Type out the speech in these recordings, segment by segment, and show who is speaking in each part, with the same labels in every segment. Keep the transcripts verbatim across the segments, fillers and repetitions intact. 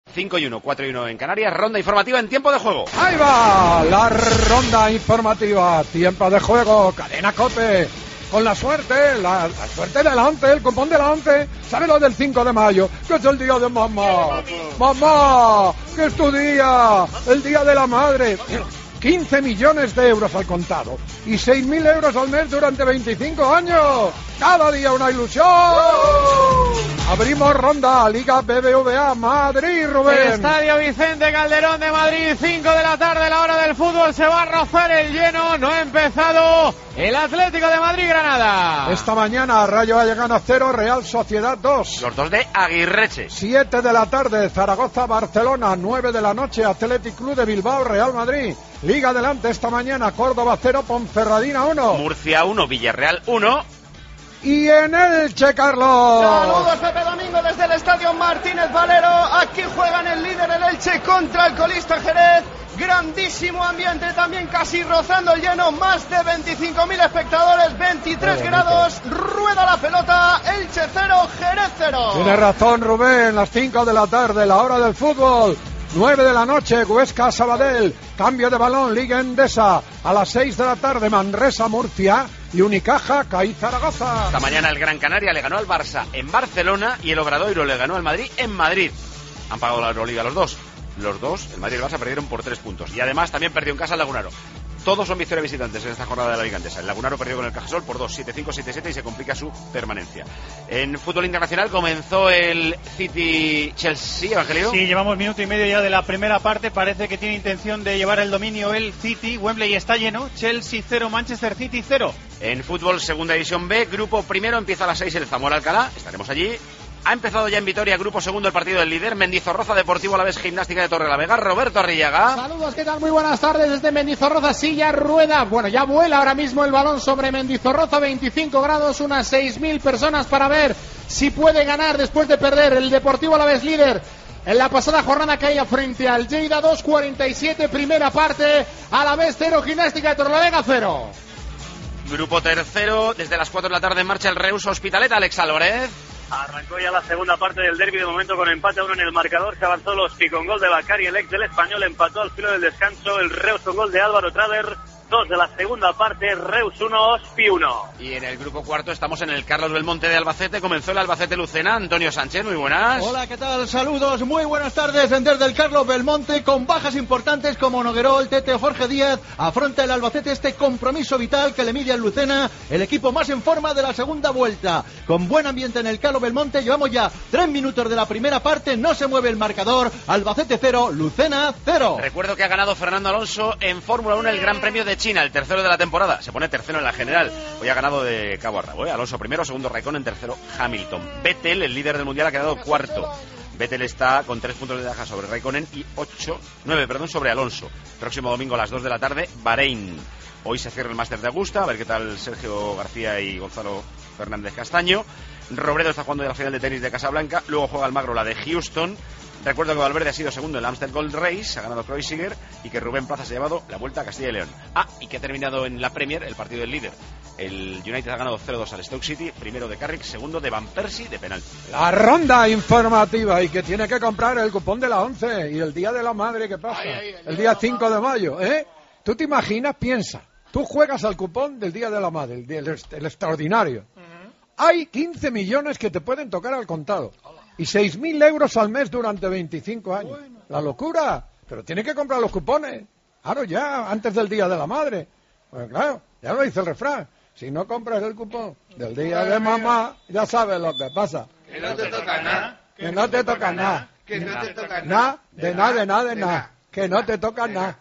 Speaker 1: cinco y uno, cuatro y uno en Canarias, ronda informativa en tiempo de juego.
Speaker 2: Ahí va la ronda informativa, tiempo de juego, Cadena COPE. Con la suerte, la, la suerte delante, el cupón delante. ¿Sabes lo del cinco de mayo? Que es el día de mamá. Mamá, que es tu día, el día de la madre. quince millones de euros al contado y seis mil euros al mes durante veinticinco años. Cada día una ilusión. Abrimos ronda, Liga B B V A, Madrid, Rubén.
Speaker 3: Estadio Vicente Calderón de Madrid, cinco de la tarde, la hora del fútbol, se va a rozar el lleno, no ha empezado el Atlético de Madrid-Granada.
Speaker 2: Esta mañana, Rayo Vallecano cero, Real Sociedad dos.
Speaker 1: Los dos de Aguirreche.
Speaker 2: siete de la tarde, Zaragoza-Barcelona, nueve de la noche, Athletic Club de Bilbao, Real Madrid. Liga adelante esta mañana, Córdoba cero, Ponferradina uno.
Speaker 1: Murcia uno, Villarreal uno.
Speaker 2: Y en Elche, Carlos.
Speaker 4: Saludos, Pepe Domingo, desde el Estadio Martínez Valero. Aquí juegan el líder, el Elche, contra el colista Jerez. Grandísimo ambiente, también casi rozando el lleno. Más de veinticinco mil espectadores, veintitrés grados. Rueda la pelota, Elche cero, Jerez cero.
Speaker 2: Tiene razón, Rubén, las cinco de la tarde, la hora del fútbol. nueve de la noche, Huesca Sabadell, cambio de balón, Liga Endesa. A las seis de la tarde, Manresa Murcia y Unicaja Cádiz Zaragoza.
Speaker 1: Esta mañana el Gran Canaria le ganó al Barça en Barcelona y el Obradoiro le ganó al Madrid en Madrid. Han pagado la Euroliga los dos. Los dos, el Madrid y el Barça, perdieron por tres puntos. Y además también perdió en casa el Lagunaro. Todos son victorias visitantes en esta jornada de la Liga Endesa. El Lagunaro perdió con el Cajasol por dos, siete cinco, siete siete y se complica su permanencia. En fútbol internacional comenzó el City-Chelsea, Evangelio.
Speaker 5: Sí, llevamos minuto y medio ya de la primera parte. Parece que tiene intención de llevar el dominio el City. Wembley está lleno. Chelsea cero, Manchester City cero.
Speaker 1: En fútbol, segunda división B, grupo primero, empieza a las seis el Zamora-Alcalá. Estaremos allí. Ha empezado ya en Vitoria, grupo segundo, el partido del líder, Mendizorroza, Deportivo Alavés, Gimnástica de Torrelavega. Roberto Arrillaga.
Speaker 6: Saludos, ¿qué tal? Muy buenas tardes desde Mendizorroza, silla rueda. Bueno, ya vuela ahora mismo el balón sobre Mendizorroza, veinticinco grados, unas seis mil personas para ver si puede ganar después de perder el Deportivo Alavés líder. En la pasada jornada caía frente al Lleida, dos cuarenta y siete, primera parte, Alavés cero, Gimnástica de Torrelavega cero.
Speaker 1: Grupo tercero, desde las cuatro de la tarde en marcha el Reus Hospitalet, Alex Álvarez.
Speaker 7: Arrancó ya la segunda parte del derbi, de momento con empate a uno en el marcador. Se avanzó Loski con gol de Bacari, el ex del Español empató al filo del descanso. El Reus con gol de Álvaro Trader. Dos de la segunda parte, Reus uno, Ospi uno.
Speaker 1: Y en el grupo cuarto estamos en el Carlos Belmonte de Albacete. Comenzó el Albacete Lucena. Antonio Sánchez, muy buenas.
Speaker 8: Hola, ¿qué tal? Saludos, muy buenas tardes desde el Carlos Belmonte, con bajas importantes como Noguerol, Tete, Jorge Díaz. Afronta el Albacete este compromiso vital que le mide al Lucena, el equipo más en forma de la segunda vuelta. Con buen ambiente en el Carlos Belmonte, llevamos ya tres minutos de la primera parte, no se mueve el marcador. Albacete cero, Lucena cero.
Speaker 1: Recuerdo que ha ganado Fernando Alonso en Fórmula uno el Gran Premio de China, el tercero de la temporada. Se pone tercero en la general. Hoy ha ganado de cabo a rabo, ¿eh? Alonso primero, segundo Raikkonen, tercero Hamilton. Vettel, el líder del mundial, ha quedado cuarto. Vettel está con tres puntos de ventaja sobre Raikkonen y ocho, nueve, perdón, sobre Alonso. Próximo domingo a las dos de la tarde, Bahrein. Hoy se cierra el Máster de Augusta, a ver qué tal Sergio García y Gonzalo Fernández Castaño. Robredo está jugando la final de tenis de Casablanca, luego juega Almagro la de Houston. Recuerdo que Valverde ha sido segundo en el Amstel Gold Race, ha ganado Kreuziger, y que Rubén Plaza se ha llevado la Vuelta a Castilla y León. Ah, y que ha terminado en la Premier el partido del líder. El United ha ganado cero dos al Stoke City, primero de Carrick, segundo de Van Persie de penal.
Speaker 2: La ronda informativa, y que tiene que comprar el cupón de la once y el Día de la Madre, ¿qué pasa? Ay, ay, el día cinco de mayo, ¿eh? ¿Tú te imaginas? Piensa, tú juegas al cupón del Día de la Madre, el, el, el extraordinario. Uh-huh. Hay quince millones que te pueden tocar al contado. Y seis mil euros al mes durante veinticinco años. Bueno. La locura. Pero tiene que comprar los cupones. Claro, ya, antes del Día de la Madre. Pues claro, ya lo dice el refrán. Si no compras el cupón del Día de Mamá, ya sabes lo que pasa.
Speaker 9: Que no te toca nada.
Speaker 2: Que no te toca nada.
Speaker 9: Que no te toca
Speaker 2: nada. De nada, de nada, de nada. Que no te toca nada.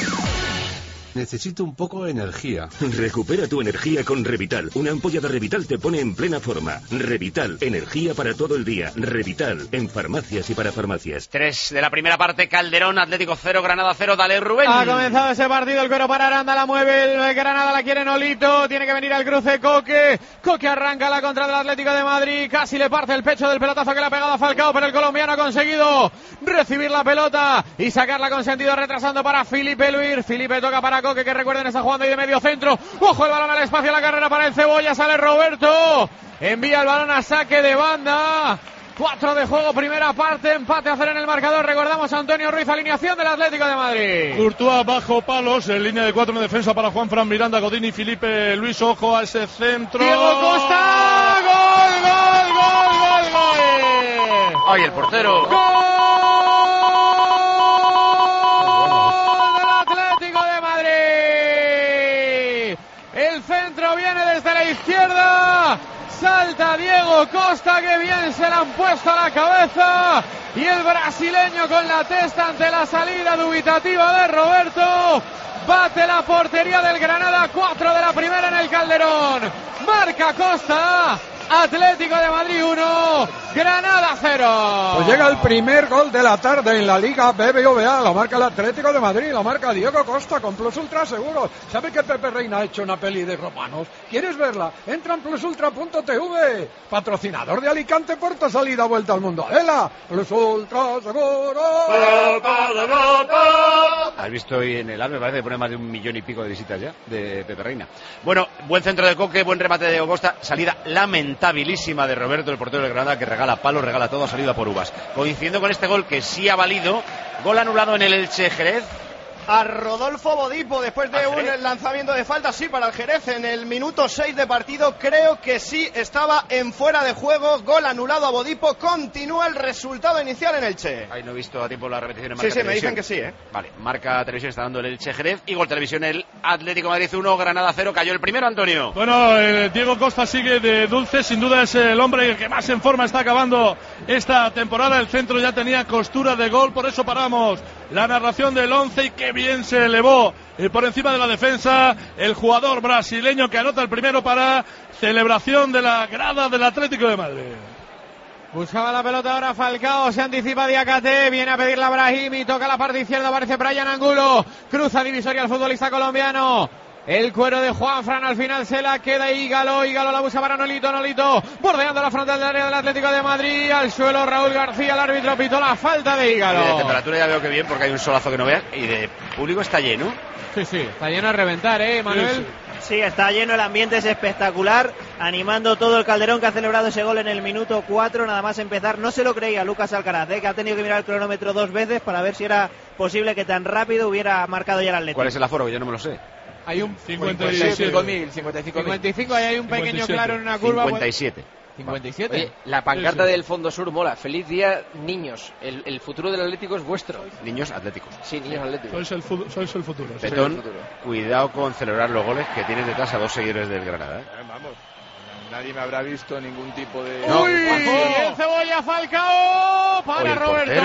Speaker 10: Necesito un poco de energía. Recupera tu energía con Revital. Una ampolla de Revital te pone en plena forma. Revital, energía para todo el día. Revital, en farmacias y para farmacias.
Speaker 1: Tres de la primera parte, Calderón, Atlético cero, Granada cero, dale Rubén.
Speaker 3: Ha comenzado ese partido, el cuero para Aranda, la mueve el Granada, la quiere Nolito, tiene que venir al cruce Coque. Coque arranca la contra del Atlético de Madrid, casi le parte el pecho del pelotazo que le ha pegado a Falcao, pero el colombiano ha conseguido recibir la pelota y sacarla con sentido, retrasando para Felipe Luis. Felipe toca para Coque, que recuerden está jugando ahí de medio centro. Ojo el balón al espacio, la carrera para el Cebolla, sale Roberto, envía el balón a saque de banda. cuatro de juego, primera parte, empate a cero en el marcador. Recordamos a Antonio Ruiz, alineación del Atlético de Madrid.
Speaker 11: Courtois bajo palos, en línea de cuatro en defensa para Juanfran, Miranda, Godín y Felipe Luis. Ojo a ese centro.
Speaker 3: Diego Costa, gol, gol, gol, gol, gol.
Speaker 1: ¡Ay, el portero!
Speaker 3: ¡Gol del Atlético de Madrid! El centro viene desde la izquierda. Salta Diego Costa, que bien se la han puesto a la cabeza. Y el brasileño con la testa ante la salida dubitativa de Roberto. Bate la portería del Granada, cuatro de la primera en el Calderón. Marca Costa. Atlético de Madrid uno, Granada cero.
Speaker 2: Pues llega el primer gol de la tarde en la Liga B B V A. La marca el Atlético de Madrid, la marca Diego Costa con Plus Ultra Seguros. ¿Sabe que Pepe Reina ha hecho una peli de romanos? ¿Quieres verla? Entra en plus ultra punto t v. Patrocinador de Alicante, Puerto Salida, vuelta al mundo. ¡Adela! Plus Ultra Seguros.
Speaker 1: ¿Has visto hoy en el A R? Me parece que pone más de un millón y pico de visitas ya de Pepe Reina. Bueno, buen centro de Coque, buen remate de Diego Costa, salida lamentabilísima de Roberto, el portero del Granada, que regala palo, regala todo, ha salido a por uvas. Coincidiendo con este gol que sí ha valido, gol anulado en el Elche Jerez.
Speaker 4: A Rodolfo Bodipo, después de un lanzamiento de falta, sí, para el Jerez en el minuto seis de partido, creo que sí estaba en fuera de juego, gol anulado a Bodipo, continúa el resultado inicial en Elche.
Speaker 1: Ahí no he visto a tiempo la repetición en
Speaker 4: Sí,
Speaker 1: Marca
Speaker 4: sí, me
Speaker 1: Televisión.
Speaker 4: dicen que sí, ¿eh?
Speaker 1: Vale, Marca Televisión está dando el Elche Jerez y Gol Televisión el Atlético de Madrid uno, Granada cero, cayó el primero, Antonio.
Speaker 11: Bueno, eh, Diego Costa sigue de dulce, sin duda es el hombre que más en forma está acabando esta temporada. El centro ya tenía costura de gol, por eso paramos la narración del once y qué bien se elevó eh, por encima de la defensa el jugador brasileño que anota el primero para celebración de la grada del Atlético de Madrid.
Speaker 3: Buscaba la pelota ahora Falcao, se anticipa Diakate, viene a pedirla a Brahimi, toca la parte izquierda, aparece Brian Angulo, cruza divisoria el futbolista colombiano. El cuero de Juanfran, al final se la queda Ígalo, Ígalo la busca para Nolito, Nolito bordeando la frontal del área del Atlético de Madrid, al suelo Raúl García, el árbitro pitó la falta de Ígalo.
Speaker 1: De temperatura ya veo que bien porque hay un solazo que no veas y de público está lleno.
Speaker 3: Sí, sí, está lleno a reventar, ¿eh, Manuel?
Speaker 12: Sí, sí. Sí, está lleno, el ambiente es espectacular, animando todo el Calderón, que ha celebrado ese gol en el minuto cuatro, nada más empezar. No se lo creía Lucas Alcaraz, ¿eh? Que ha tenido que mirar el cronómetro dos veces para ver si era posible que tan rápido hubiera marcado ya el Atlético.
Speaker 1: ¿Cuál es el aforo? Que yo no me lo sé.
Speaker 3: Hay un
Speaker 11: cincuenta y siete
Speaker 3: mil, cincuenta y cinco mil. cincuenta y cinco, ahí hay un pequeño
Speaker 11: cincuenta y siete.
Speaker 3: claro en una curva.
Speaker 1: cincuenta y siete.
Speaker 3: cincuenta y siete.
Speaker 13: Oye, la pancarta
Speaker 11: Sí, sí.
Speaker 13: del Fondo Sur mola. Feliz día, niños. El, el futuro del Atlético es vuestro.
Speaker 1: Niños atléticos.
Speaker 13: Sí, niños atléticos.
Speaker 11: Sois el, fu- sois el futuro. sí.
Speaker 1: Petón, cuidado con celebrar los goles que tienes detrás a dos seguidores del Granada, ¿eh?
Speaker 14: Vamos, nadie me habrá visto ningún tipo de...
Speaker 1: No.
Speaker 3: ¡Uy! El Cebolla Falcao para
Speaker 1: Oye, el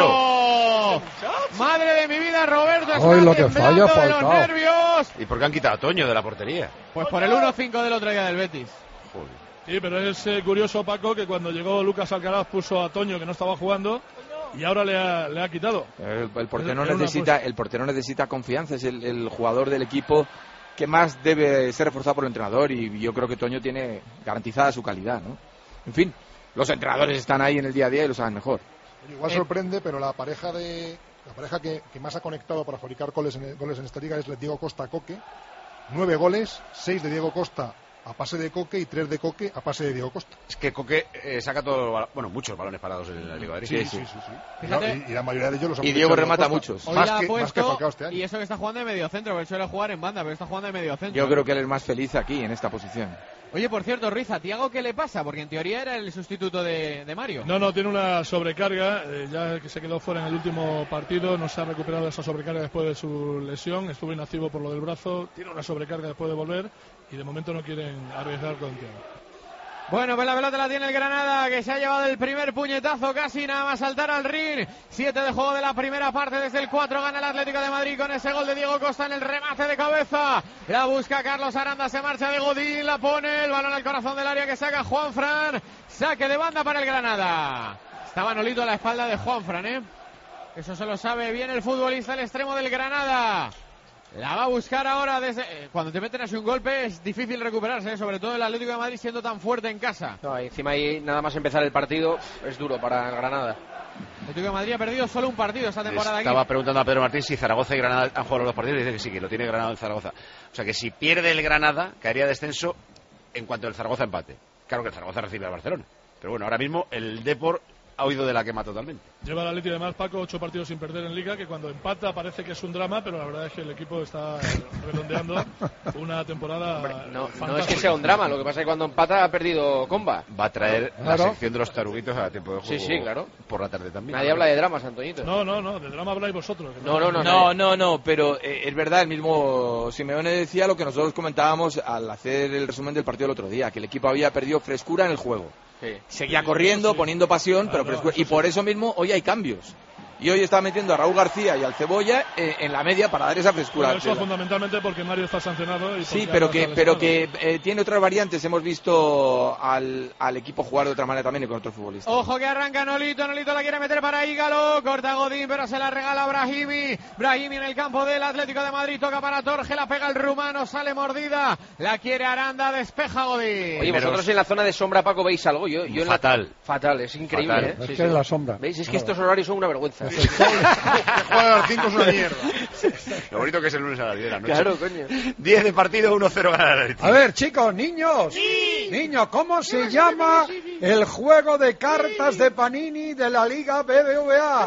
Speaker 3: Roberto. Madre de mi vida, Roberto está
Speaker 2: Ay, lo que
Speaker 3: temblando
Speaker 2: falla
Speaker 3: de los
Speaker 2: Falcao.
Speaker 3: nervios.
Speaker 1: ¿Y por qué han quitado a Toño de la portería?
Speaker 3: Pues por el uno cinco del otro día del Betis.
Speaker 1: Joder.
Speaker 11: Sí, pero es eh, curioso, Paco, que cuando llegó Lucas Alcaraz puso a Toño, que no estaba jugando, y ahora le ha, le ha quitado.
Speaker 14: El, el portero
Speaker 11: Era una
Speaker 14: necesita,
Speaker 11: apuesta.
Speaker 14: el portero necesita confianza, es el, el jugador del equipo que más debe ser reforzado por el entrenador y yo creo que Toño tiene garantizada su calidad, ¿no? En fin, los entrenadores están ahí en el día a día y lo saben mejor.
Speaker 15: Igual
Speaker 3: Eh.
Speaker 15: sorprende, pero la pareja de la pareja que, que más ha conectado para fabricar goles en, goles en esta liga es Diego Costa-Coque. Nueve goles, seis de Diego Costa a pase de Coque y tres de Coque a pase de Diego Costa.
Speaker 1: Es que Coque eh, saca todo, bueno, muchos balones parados en la Liga de Madrid.
Speaker 15: Sí, sí, sí. sí. Y, la,
Speaker 3: Fíjate.
Speaker 15: y- y la mayoría de ellos los ha
Speaker 14: Y
Speaker 15: metido
Speaker 14: Diego
Speaker 15: Diego
Speaker 14: remata
Speaker 15: Costa.
Speaker 14: muchos.
Speaker 3: Hoy
Speaker 15: Más
Speaker 3: la ha
Speaker 15: que, más que
Speaker 3: puesto,
Speaker 15: Falcao este año.
Speaker 3: y eso que está jugando de medio centro, porque suele jugar en banda, pero está jugando de medio centro.
Speaker 14: Yo creo que él es más feliz aquí, en esta posición.
Speaker 3: Oye, por cierto, Riza, ¿Tiago qué le pasa? Porque en teoría era el sustituto de, de Mario.
Speaker 11: No, no, tiene una sobrecarga, eh, ya que se quedó fuera en el último partido, no se ha recuperado esa sobrecarga después de su lesión, estuvo inactivo por lo del brazo, tiene una sobrecarga después de volver y de momento no quieren arriesgar con Thiago.
Speaker 3: Bueno, pues la pelota la tiene el Granada, que se ha llevado el primer puñetazo casi, nada más saltar al ring. Siete de juego de la primera parte, desde el cuatro gana el Atlético de Madrid con ese gol de Diego Costa en el remate de cabeza. La busca Carlos Aranda, se marcha de Godín, la pone, el balón al corazón del área que saca Juanfran. Saque de banda para el Granada. Estaba Nolito a la espalda de Juanfran, ¿eh? Eso se lo sabe bien el futbolista, el extremo del Granada. La va a buscar ahora desde... eh, Cuando te meten así un golpe es difícil recuperarse, ¿eh? Sobre todo el Atlético de Madrid siendo tan fuerte en casa.
Speaker 13: No, encima ahí nada más empezar el partido es duro para el Granada.
Speaker 3: El Atlético de Madrid ha perdido solo un partido esta temporada aquí.
Speaker 1: Estaba preguntando a Pedro Martín si Zaragoza y Granada han jugado los dos partidos y dice que sí, que lo tiene Granada y Zaragoza. O sea que si pierde el Granada, caería descenso en cuanto el Zaragoza empate. Claro que el Zaragoza recibe al Barcelona. Pero bueno, ahora mismo el Depor ha huido de la quema totalmente.
Speaker 11: Lleva el Atleti además, Paco, ocho partidos sin perder en Liga, que cuando empata parece que es un drama, pero la verdad es que el equipo está redondeando una temporada
Speaker 13: Hombre, no,
Speaker 11: fantástica.
Speaker 13: no es que sea un drama, lo que pasa es que cuando empata ha perdido comba.
Speaker 1: Va a traer
Speaker 11: Claro.
Speaker 1: la sección de los taruguitos a tiempo de juego.
Speaker 13: Sí, sí, claro.
Speaker 1: Por la tarde también.
Speaker 13: Nadie habla de dramas, Antoñito.
Speaker 11: No, no, no, de drama habláis vosotros.
Speaker 13: No, no, no.
Speaker 14: No, no, no, pero eh, es verdad, el mismo Simeone decía lo que nosotros comentábamos al hacer el resumen del partido del otro día, que el equipo había perdido frescura en el juego.
Speaker 13: Sí.
Speaker 14: Seguía corriendo, poniendo pasión, pero frescura. Y por eso mismo hoy hay cambios. Y hoy está metiendo a Raúl García y al Cebolla eh, en la media para dar esa frescura.
Speaker 11: Pero eso fundamentalmente porque Mario está sancionado. Y
Speaker 14: Sí,
Speaker 11: porque
Speaker 14: pero
Speaker 11: Alba
Speaker 14: que,
Speaker 11: está
Speaker 14: pero
Speaker 11: lesionado.
Speaker 14: que eh, tiene otras variantes. Hemos visto al, al equipo jugar de otra manera también y con otros futbolistas.
Speaker 3: Ojo que arranca Nolito, Nolito la quiere meter para Ígalo, corta Godín, pero se la regala Brahimi. Brahimi en el campo del Atlético de Madrid, toca para Torge, la pega el rumano, sale mordida, la quiere Aranda, despeja Godín.
Speaker 13: Oye, vosotros en la zona de sombra, Paco, ¿veis algo? Yo, yo en la-
Speaker 1: Fatal.
Speaker 13: Fatal, es increíble,
Speaker 1: Fatal.
Speaker 13: ¿eh?
Speaker 2: Es
Speaker 13: Sí,
Speaker 2: que
Speaker 13: sí.
Speaker 2: es la sombra.
Speaker 13: ¿Veis? Es que
Speaker 2: Claro.
Speaker 13: estos horarios son una vergüenza.
Speaker 15: Que juega a las cinco es una mierda.
Speaker 1: Lo bonito que es el lunes a las diez de la noche.
Speaker 13: Claro, coño.
Speaker 1: diez de partido, uno cero gana el Atleti.
Speaker 2: A ver, chicos, niños, niños, ¿cómo se llama el juego de cartas de Panini de la Liga B B V A?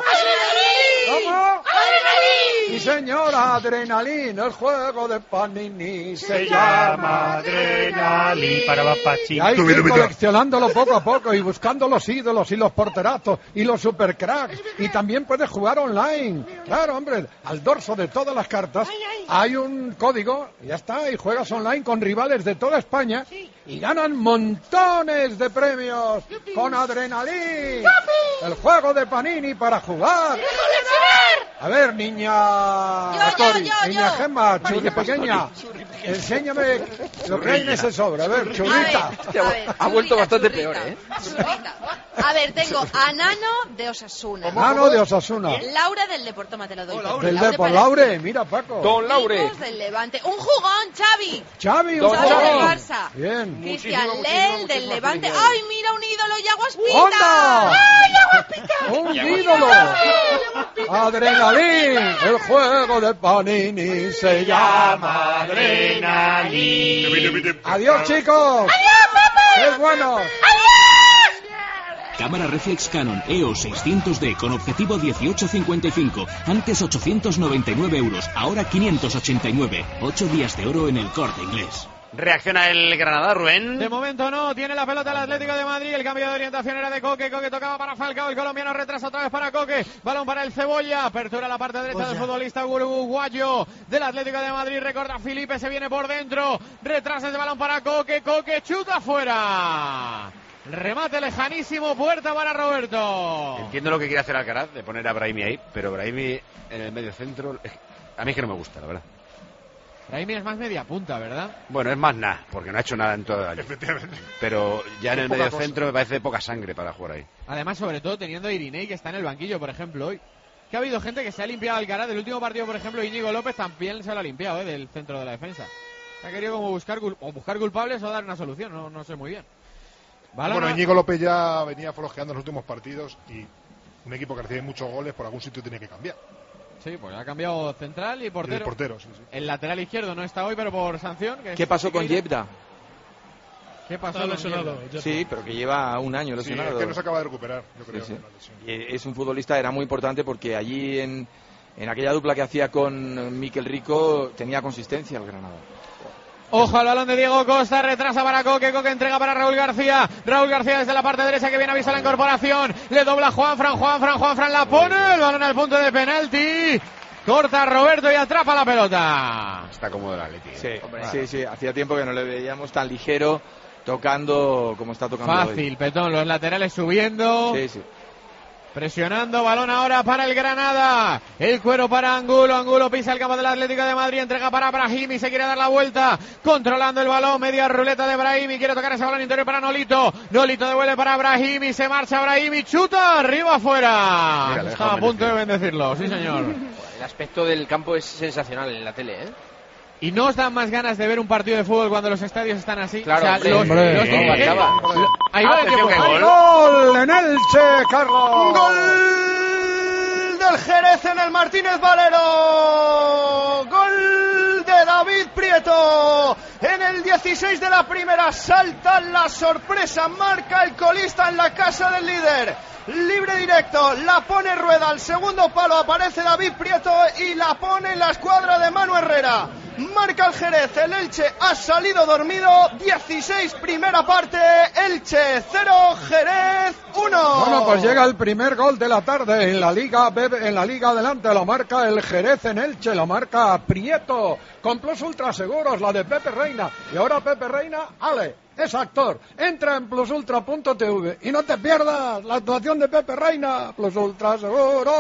Speaker 2: ¿Cómo? Sí, señora, Adrenalina, el juego de Panini se llama
Speaker 5: Adrenalin para Papachi.
Speaker 2: Y hay que ir coleccionándolo poco a poco y buscando los ídolos y los porterazos y los supercracks. Y también puedes jugar online. Claro, hombre, al dorso de todas las cartas hay un código, ya está, y juegas online con rivales de toda España y ganan montones de premios con Adrenalin. El juego de Panini para jugar. A ver, niña
Speaker 16: Yo, yo,
Speaker 2: Tori,
Speaker 16: yo,
Speaker 2: niña
Speaker 16: yo.
Speaker 2: Gemma, churri pequeña, enséñame lo que hay en ese sobre. A ver, churrita.
Speaker 16: A ver, a ver,
Speaker 13: Ha vuelto
Speaker 16: churrita,
Speaker 13: bastante
Speaker 16: churrita,
Speaker 13: peor, ¿eh?
Speaker 16: churrita. A ver, tengo a Nano de Osasuna.
Speaker 2: Nano de Osasuna.
Speaker 16: Laura del Deporto, te lo doy.
Speaker 2: Del de por Laure, mira Paco.
Speaker 13: Don Laure.
Speaker 16: Chicos del Levante. Un jugón, Xavi.
Speaker 2: Xavi, un
Speaker 16: Don Xavi del
Speaker 2: jugón.
Speaker 16: Barça.
Speaker 2: Bien.
Speaker 16: Cristian
Speaker 13: Muchísimo,
Speaker 16: Lel
Speaker 13: muchísimo,
Speaker 16: del
Speaker 13: muchísimas
Speaker 16: Levante.
Speaker 13: felicidades.
Speaker 16: ¡Ay, mira un ídolo! ¡Yaguas
Speaker 2: ¡Onda!
Speaker 16: Pita! ¡Ay, Yaguas Pita!
Speaker 2: Un ídolo. Adrenalin, el juego de Panini se llama Adrenalin. Adiós, chicos.
Speaker 16: ¡Adiós, papá!
Speaker 2: ¡Qué bueno!
Speaker 17: Cámara reflex Canon E O S seiscientos D con objetivo dieciocho cincuenta y cinco. Antes ochocientos noventa y nueve euros, ahora quinientos ochenta y nueve. Ocho días de oro en el Corte Inglés.
Speaker 1: Reacciona el Granada, Rubén.
Speaker 3: De momento no, tiene la pelota el Atlético de Madrid, el cambio de orientación era de Coque, Coque tocaba para Falcao, el colombiano retrasa otra vez para Coque, balón para el Cebolla, apertura la parte derecha del futbolista uruguayo del Atlético de Madrid, recorta Felipe, se viene por dentro, retrasa ese balón para Coque, Coque chuta fuera. Remate lejanísimo, puerta para Roberto.
Speaker 1: Entiendo lo que quiere hacer Alcaraz, de poner a Brahimi ahí, pero Brahimi en el medio centro, a mí es que no me gusta, la verdad.
Speaker 3: Brahimi es más media punta, ¿verdad?
Speaker 1: Bueno, es más nada, porque no ha hecho nada en todo el año.
Speaker 15: Efectivamente.
Speaker 1: Pero ya en el
Speaker 15: Poca
Speaker 1: medio
Speaker 15: cosa.
Speaker 1: centro me parece poca sangre para jugar ahí.
Speaker 3: Además, sobre todo teniendo a Irinei, que está en el banquillo, por ejemplo, hoy. Que ha habido gente que se ha limpiado Alcaraz del último partido, por ejemplo, Íñigo López también se lo ha limpiado, ¿eh? Del centro de la defensa. Ha querido como buscar, cul- o buscar culpables o dar una solución, no, no sé muy bien. Balón
Speaker 15: Bueno,
Speaker 3: a-
Speaker 15: Íñigo López ya venía flojeando en los últimos partidos y un equipo que recibe muchos goles por algún sitio tiene que cambiar.
Speaker 3: Sí, pues ha cambiado central y
Speaker 15: Y
Speaker 3: portero.
Speaker 15: el portero, sí, sí.
Speaker 3: El lateral izquierdo no está hoy, pero por sanción. que
Speaker 14: ¿Qué
Speaker 3: es
Speaker 14: pasó con
Speaker 3: Siqueira.
Speaker 14: Yebda?
Speaker 3: ¿Qué pasó
Speaker 11: Está
Speaker 3: con
Speaker 11: lesionado.
Speaker 3: Yebda?
Speaker 11: ya
Speaker 14: Sí,
Speaker 11: está.
Speaker 14: pero que lleva un año
Speaker 15: Sí,
Speaker 14: lesionado.
Speaker 15: es que no se acaba de recuperar, yo creo.
Speaker 14: Sí, sí.
Speaker 15: de la lesión.
Speaker 14: Y es un futbolista, era muy importante porque allí en, en aquella dupla que hacía con Miquel Rico tenía consistencia el Granada.
Speaker 3: Ojo al balón de Diego Costa, retrasa para Coque, Coque entrega para Raúl García, Raúl García desde la parte derecha que viene a avisar la incorporación, le dobla Juanfran, Juanfran, Juanfran la pone, el balón al punto de penalti, corta Roberto y atrapa la pelota.
Speaker 1: Está cómodo el Atleti. ¿eh?
Speaker 14: Sí, sí, sí, hacía tiempo que no le veíamos tan ligero tocando como está tocando
Speaker 3: Fácil, Petón, los laterales subiendo.
Speaker 14: hoy. Sí, sí.
Speaker 3: Presionando, balón ahora para el Granada. El cuero para Angulo. Angulo pisa el campo del Atlético de Madrid. Entrega para Brahimi. Se quiere dar la vuelta. Controlando el balón. Media ruleta de Brahimi. Quiere tocar ese balón interior para Nolito. Nolito devuelve para Brahimi. Se marcha Brahimi. Chuta. Arriba afuera.
Speaker 1: Mira, le
Speaker 3: Estaba a
Speaker 1: deja
Speaker 3: punto de bendecirlo. Sí, señor.
Speaker 13: El aspecto del campo es sensacional en la tele, ¿eh?
Speaker 3: ¿Y no os dan más ganas de ver un partido de fútbol cuando los estadios están así?
Speaker 13: Claro,
Speaker 3: o sea,
Speaker 13: hombre.
Speaker 3: los,
Speaker 2: Hombre.
Speaker 3: los
Speaker 2: Sí,
Speaker 3: dirigentes-
Speaker 13: acaba.
Speaker 3: lo- ahí va el
Speaker 1: Atención,
Speaker 3: tiempo.
Speaker 1: que
Speaker 3: Ahí.
Speaker 1: gol.
Speaker 2: ¡Gol en Elche, Carlos!
Speaker 4: Gol del Jerez en el Martínez Valero. Gol de David Prieto. En el dieciséis de la primera salta la sorpresa. Marca el colista en la casa del líder. libre directo, la pone Rueda, al segundo palo aparece David Prieto y la pone en la escuadra de Manu Herrera. Marca el Jerez, el Elche ha salido dormido, dieciséis primera parte, Elche cero, Jerez uno.
Speaker 2: Bueno, pues llega el primer gol de la tarde en la Liga en la Liga adelante, la marca el Jerez en Elche, la marca Prieto, con Plus Ultra Seguros, la de Pepe Reina, y ahora Pepe Reina, ale, es actor, entra en plus ultra punto t v y no te pierdas la actuación de Pepe Reina, Plus Ultra Seguros.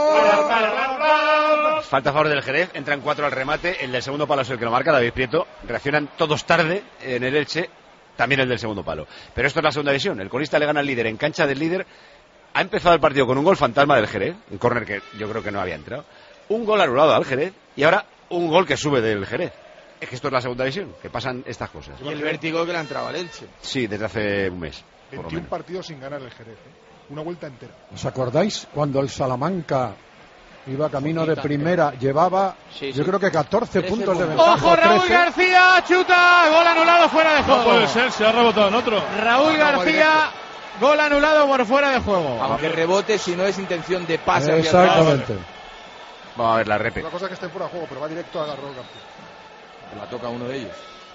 Speaker 1: Falta a favor del Jerez, entran cuatro al remate, el del segundo palo es el que lo marca, David Prieto, reaccionan todos tarde en el Elche, también el del segundo palo. Pero esto es la segunda división, el colista le gana al líder en cancha del líder, ha empezado el partido con un gol fantasma del Jerez, un córner que yo creo que no había entrado, un gol anulado al Jerez y ahora un gol que sube del Jerez. Es que esto es la segunda división, que pasan estas cosas.
Speaker 14: Y el vértigo que le ha entrado al Elche.
Speaker 1: Sí, desde hace un mes.
Speaker 15: veintiún partidos sin ganar el Jerez, ¿eh? Una vuelta entera.
Speaker 2: ¿Os acordáis cuando el Salamanca iba camino de primera, llevaba sí, sí. yo creo que catorce puntos de ventaja?
Speaker 3: ¡Ojo, Raúl trece. García! ¡Chuta! Gol anulado fuera de juego.
Speaker 11: No puede ser, se ha rebotado en otro.
Speaker 3: Raúl García, gol anulado por fuera de juego.
Speaker 14: Aunque rebote si no es intención de pase.
Speaker 2: Exactamente.
Speaker 1: Vamos a ver la repe.
Speaker 15: Una cosa que esté fuera de juego, pero va directo a Raúl García.
Speaker 14: La toca uno de ellos.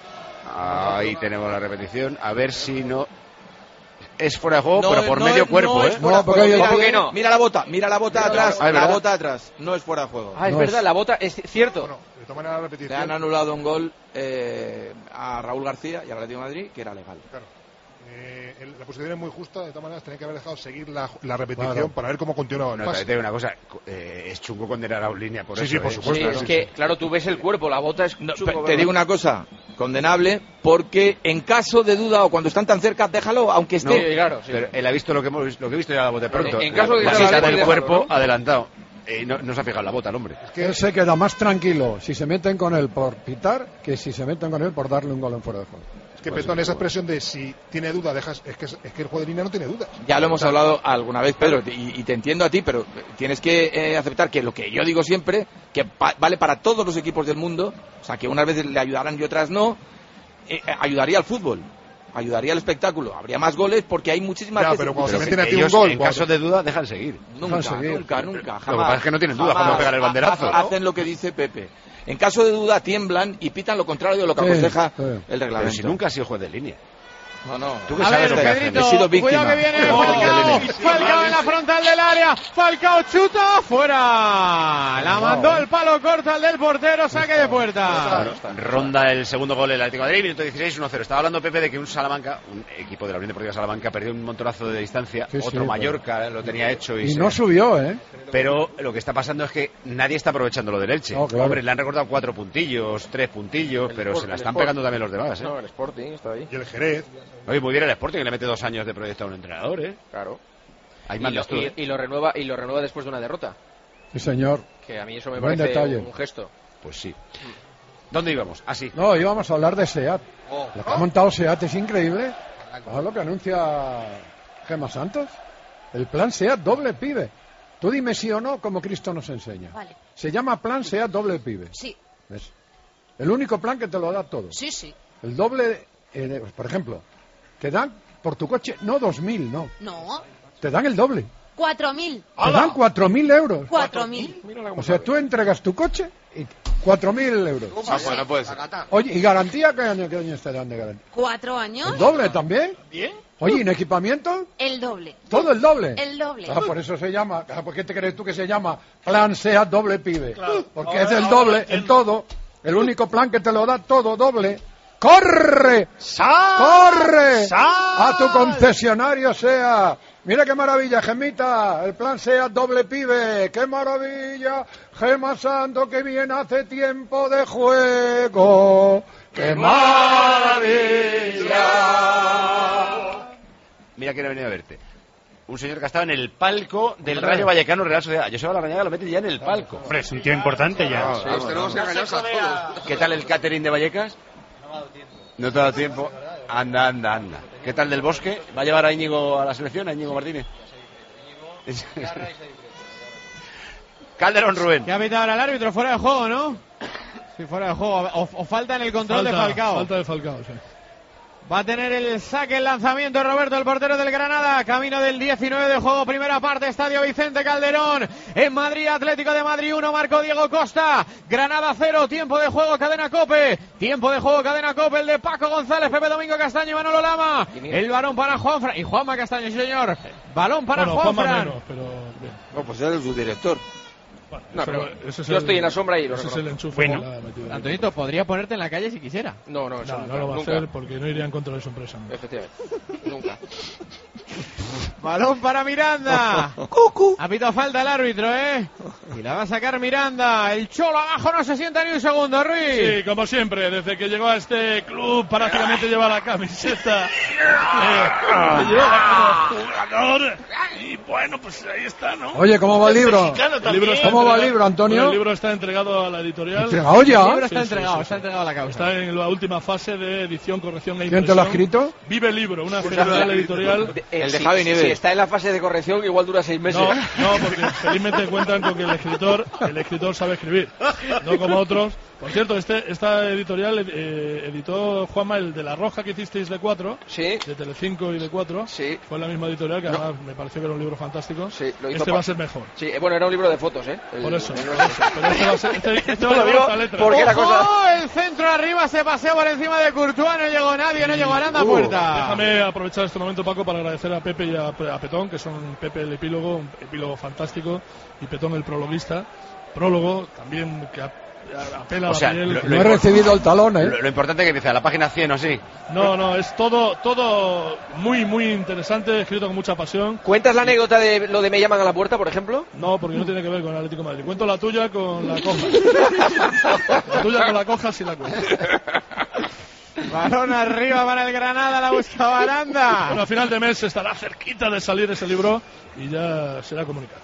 Speaker 1: Ahí tenemos la repetición. A ver si no es fuera de juego,
Speaker 14: no,
Speaker 1: pero por
Speaker 14: no
Speaker 1: medio
Speaker 14: es,
Speaker 1: cuerpo,
Speaker 14: no
Speaker 1: ¿eh?
Speaker 14: Es fuera
Speaker 2: no, porque
Speaker 14: juego.
Speaker 2: mira,
Speaker 14: Mira, no. mira la bota, mira la bota mira atrás, la, la bota atrás. No es fuera de juego.
Speaker 13: Ah, es
Speaker 2: no
Speaker 13: verdad,
Speaker 2: es.
Speaker 13: la bota es cierto.
Speaker 15: Bueno, de todas maneras la repetición.
Speaker 14: Le han anulado un gol eh, a Raúl García y al Atlético de Madrid que era legal.
Speaker 15: Claro. Eh, el, la posición es muy justa, de todas maneras tenía que haber dejado seguir la, la repetición
Speaker 2: claro.
Speaker 15: para ver cómo continuaba el
Speaker 1: no,
Speaker 15: pase.
Speaker 1: te digo una cosa, eh, es chungo condenar a un línea por
Speaker 15: sí,
Speaker 1: eso.
Speaker 15: Sí, por
Speaker 1: ¿eh?
Speaker 15: supuesto.
Speaker 13: Sí, es
Speaker 15: sí,
Speaker 13: que,
Speaker 15: sí.
Speaker 13: claro, tú ves el cuerpo, la bota es
Speaker 14: no,
Speaker 13: chungo.
Speaker 14: Te digo una cosa, condenable, porque en caso de duda o cuando están tan cerca, déjalo, aunque esté.
Speaker 1: No,
Speaker 13: sí, claro, sí.
Speaker 1: Pero él ha visto lo que hemos, lo que he visto ya la bote pronto.
Speaker 13: En, en caso de
Speaker 1: la
Speaker 13: que
Speaker 1: sisa del
Speaker 13: déjalo,
Speaker 1: cuerpo
Speaker 13: ¿no?
Speaker 1: adelantado. Eh, no, no se ha fijado en la bota el hombre.
Speaker 2: Es que él se queda más tranquilo si se meten con él por pitar que si se meten con él por darle un gol en fuera de juego.
Speaker 15: Es que Petón, esa expresión de si tiene duda, dejas, es que, es que el juego de línea no tiene dudas.
Speaker 14: Ya lo hemos hablado alguna vez, Pedro, y, y te entiendo a ti, pero tienes que eh, aceptar que lo que yo digo siempre, que pa vale para todos los equipos del mundo, o sea, que unas veces le ayudarán y otras no, eh, ayudaría al fútbol, ayudaría al espectáculo, habría más goles porque hay muchísimas
Speaker 15: ya,
Speaker 14: veces...
Speaker 15: pero cuando
Speaker 1: pero
Speaker 15: se meten a ti
Speaker 1: ellos,
Speaker 15: un gol...
Speaker 1: en
Speaker 15: cuando...
Speaker 1: caso de duda, dejan seguir.
Speaker 14: Nunca,
Speaker 2: dejan seguir.
Speaker 14: nunca, nunca, jamás.
Speaker 1: Lo que pasa es que no tienen duda
Speaker 14: jamás.
Speaker 1: cuando pegan el banderazo.
Speaker 14: Ha, ha, hacen lo que dice Pepe. En caso de duda tiemblan y pitan lo contrario de lo que
Speaker 2: Sí,
Speaker 14: aconseja
Speaker 2: sí.
Speaker 14: el
Speaker 1: Pero
Speaker 14: reglamento.
Speaker 1: si nunca ha sido juez de línea.
Speaker 14: No, no.
Speaker 1: ¿Tú qué
Speaker 3: A
Speaker 1: sabes
Speaker 3: ver,
Speaker 1: lo que hacen?
Speaker 3: Pedrito,
Speaker 14: He sido víctima.
Speaker 3: cuidado que viene
Speaker 14: Oh,
Speaker 3: Falcao,
Speaker 14: Belén.
Speaker 3: Falcao en la frontal del área, Falcao chuta, fuera, la mandó el palo corto al del portero, saque de puerta.
Speaker 1: Ronda el segundo gol el Atlético de Madrid, minuto dieciséis, uno cero. Estaba hablando Pepe de que un Salamanca, un equipo de la Unión Deportiva Salamanca, perdió un montonazo de distancia,
Speaker 2: Sí, sí,
Speaker 1: otro
Speaker 2: pero-
Speaker 1: Mallorca eh, lo tenía hecho y,
Speaker 2: Y
Speaker 1: se-
Speaker 2: no subió, ¿eh?
Speaker 1: Pero lo que está pasando es que nadie está aprovechando lo del Elche.
Speaker 2: No, claro.
Speaker 1: Hombre, le han recortado cuatro puntillos, tres puntillos, pero
Speaker 13: Sport-
Speaker 1: se la
Speaker 13: el
Speaker 1: están
Speaker 13: Sport-
Speaker 1: pegando también los demás, ¿eh?
Speaker 13: No, el Sporting está ahí.
Speaker 15: Y el Jerez.
Speaker 1: Oye, muy bien el Sporting, que le mete dos años de proyecto a un entrenador, ¿eh?
Speaker 13: Claro.
Speaker 1: Ahí
Speaker 13: Y lo,
Speaker 1: mandas tú,
Speaker 13: y-
Speaker 1: ¿eh?
Speaker 13: y lo renueva y lo renueva después de una derrota,
Speaker 2: Sí, señor.
Speaker 13: que a mí eso me
Speaker 2: Buen
Speaker 13: parece
Speaker 2: detalle.
Speaker 13: un, un gesto.
Speaker 1: Pues sí. ¿Dónde íbamos? Ah, sí.
Speaker 2: No, íbamos a hablar de SEAT.
Speaker 13: Oh.
Speaker 2: Lo que ha montado SEAT es increíble. ¿Sabes lo que anuncia Gemma Santos? El plan SEAT doble pibe. Tú dime sí o no, como Cristo nos enseña.
Speaker 16: Vale.
Speaker 2: Se llama plan SEAT doble pibe.
Speaker 16: Sí,
Speaker 2: ¿Ves? El único plan que te lo da todo.
Speaker 16: sí, sí.
Speaker 2: El doble, eh, por ejemplo, te dan por tu coche, no dos mil, no.
Speaker 16: No,
Speaker 2: Te dan el doble.
Speaker 16: cuatro mil.
Speaker 2: Te dan cuatro mil euros.
Speaker 16: Cuatro mil.
Speaker 2: O sea, tú entregas tu coche y cuatro mil euros.
Speaker 14: Ah, bueno, puede ser.
Speaker 2: Oye, ¿y garantía qué año, qué años te dan de garantía?
Speaker 16: ¿Cuatro años?
Speaker 2: ¿El doble también?
Speaker 5: Bien.
Speaker 2: Oye, ¿y en equipamiento?
Speaker 16: El doble.
Speaker 2: ¿Todo el doble?
Speaker 16: El doble.
Speaker 2: Ah, por eso se llama, ah, ¿por qué te crees tú que se llama plan SEAT doble pibe? Porque
Speaker 11: Ahora-
Speaker 2: es el
Speaker 11: ahora
Speaker 2: doble en
Speaker 11: entiendo.
Speaker 2: todo, el único plan que te lo da todo doble. ¡Corre! ¡Corre! A tu concesionario SEAT. Mira qué maravilla, Gemita, el plan SEAT doble pibe. ¡Qué maravilla! Gema Santo, que bien hace tiempo de juego. ¡Qué maravilla!
Speaker 1: Mira quién ha venido a verte. Un señor que estaba en el palco del
Speaker 2: Hombre.
Speaker 1: Rayo Vallecano Real Sociedad. Joseba Larrañaga lo mete ya en el palco.
Speaker 5: Hombre, es un tío importante ya.
Speaker 1: Sí, tenemos que ganarnos a todos. ¿Qué tal el catering de Vallecas? No te ha dado tiempo. Anda, anda, anda. ¿Qué tal del Bosque? ¿Va a llevar a Íñigo a la selección, a Íñigo Martínez? Calderón Rubén.
Speaker 3: Que ha pitado ahora el árbitro fuera de juego, ¿no? Sí, fuera de juego. O, o falta en el control
Speaker 11: Falta,
Speaker 3: de Falcao.
Speaker 11: Falta de Falcao, sí.
Speaker 3: Va a tener el saque, el lanzamiento Roberto, el portero del Granada. Camino del diecinueve de juego, primera parte, Estadio Vicente Calderón. En Madrid, Atlético de Madrid uno, marcó Diego Costa. Granada cero, tiempo de juego, Cadena COPE. Tiempo de juego, Cadena COPE, el de Paco González, Pepe Domingo Castaño y Manolo Lama. El balón para Juanfran. Y Juanma Castaño, sí señor. Balón para
Speaker 11: bueno,
Speaker 3: Juanfran.
Speaker 11: Menos, pero bien.
Speaker 14: No, pues era el subdirector.
Speaker 11: Bueno,
Speaker 14: no,
Speaker 11: pero
Speaker 14: pero
Speaker 11: ese es
Speaker 14: yo
Speaker 11: el,
Speaker 14: estoy en la sombra y lo
Speaker 11: ese es el enchufe.
Speaker 3: Bueno,
Speaker 11: la
Speaker 3: Antonito, podría ponerte en la calle si quisiera.
Speaker 14: No, no, eso
Speaker 11: no,
Speaker 14: nunca,
Speaker 11: no lo va a
Speaker 14: nunca.
Speaker 11: hacer porque no iría en contra de su empresa. ¿No?
Speaker 14: Efectivamente, nunca.
Speaker 3: Balón para Miranda. Ha pitado falta el árbitro, ¿eh? Y la va a sacar Miranda. El Cholo abajo no se sienta ni un segundo, Ruiz.
Speaker 11: Sí, como siempre, desde que llegó a este club prácticamente lleva la camiseta. Eh, que lleva como jugador. Y bueno, pues ahí está, ¿no?
Speaker 2: Oye, ¿cómo va el libro?
Speaker 11: El libro está
Speaker 2: ¿Cómo va el
Speaker 11: entregado-
Speaker 2: libro, Antonio?
Speaker 11: Bueno, el libro está entregado a la editorial.
Speaker 2: ¿Entregado ya?
Speaker 3: El libro está
Speaker 11: Sí, sí,
Speaker 3: entregado,
Speaker 11: sí,
Speaker 3: está
Speaker 11: sí.
Speaker 3: entregado a la causa.
Speaker 11: Está en la última fase de edición, corrección e
Speaker 2: ¿Quién
Speaker 11: impresión.
Speaker 2: te lo ha escrito?
Speaker 11: Vive Libro, una fenomenal editorial.
Speaker 14: El de Javi Nieves. Si está en la fase de corrección, igual dura seis meses.
Speaker 11: No, no, porque felizmente cuentan con que el escritor, el escritor sabe escribir, no como otros. Por cierto, este, esta editorial eh, editó Juanma el de La Roja que hicisteis de cuatro,
Speaker 14: sí,
Speaker 11: de Telecinco y de cuatro.
Speaker 14: Sí.
Speaker 11: Fue la misma editorial que
Speaker 14: No.
Speaker 11: además me pareció que era un libro fantástico.
Speaker 14: Sí, lo hizo
Speaker 11: este
Speaker 14: pa-
Speaker 11: va a ser mejor.
Speaker 14: Sí, bueno, era un libro de fotos, ¿eh? El-
Speaker 11: Por eso.
Speaker 14: el-
Speaker 11: Pero este va a ser, este, este va a
Speaker 14: lo
Speaker 11: llevar
Speaker 14: digo
Speaker 11: otra letra.
Speaker 14: porque la
Speaker 3: ¡Ojo!
Speaker 14: cosa-
Speaker 3: El centro arriba se paseó por encima de Courtois. No llegó nadie, no llegó Aranda a
Speaker 11: Uh,
Speaker 3: puerta.
Speaker 11: Déjame aprovechar este momento, Paco, para agradecer a Pepe y a, a Petón, que son Pepe el epílogo, un epílogo fantástico, y Petón el prologuista. Prólogo también que a- a- apela a
Speaker 1: O sea,
Speaker 11: la piel.
Speaker 1: lo-
Speaker 2: No he recibido el talón, ¿eh?
Speaker 1: Lo, lo importante es que empieza a la página cien o así.
Speaker 11: No, no, es todo todo muy, muy interesante, escrito con mucha pasión.
Speaker 14: ¿Cuentas la anécdota de lo de me llaman a la puerta, por ejemplo?
Speaker 11: No, porque no tiene que ver con el Atlético de Madrid. Cuento la tuya con la coja. La tuya con la coja sí la cuento.
Speaker 3: Balón arriba para el Granada, la busca Baranda.
Speaker 11: Bueno, a final de mes estará cerquita de salir ese libro y ya será comunicado.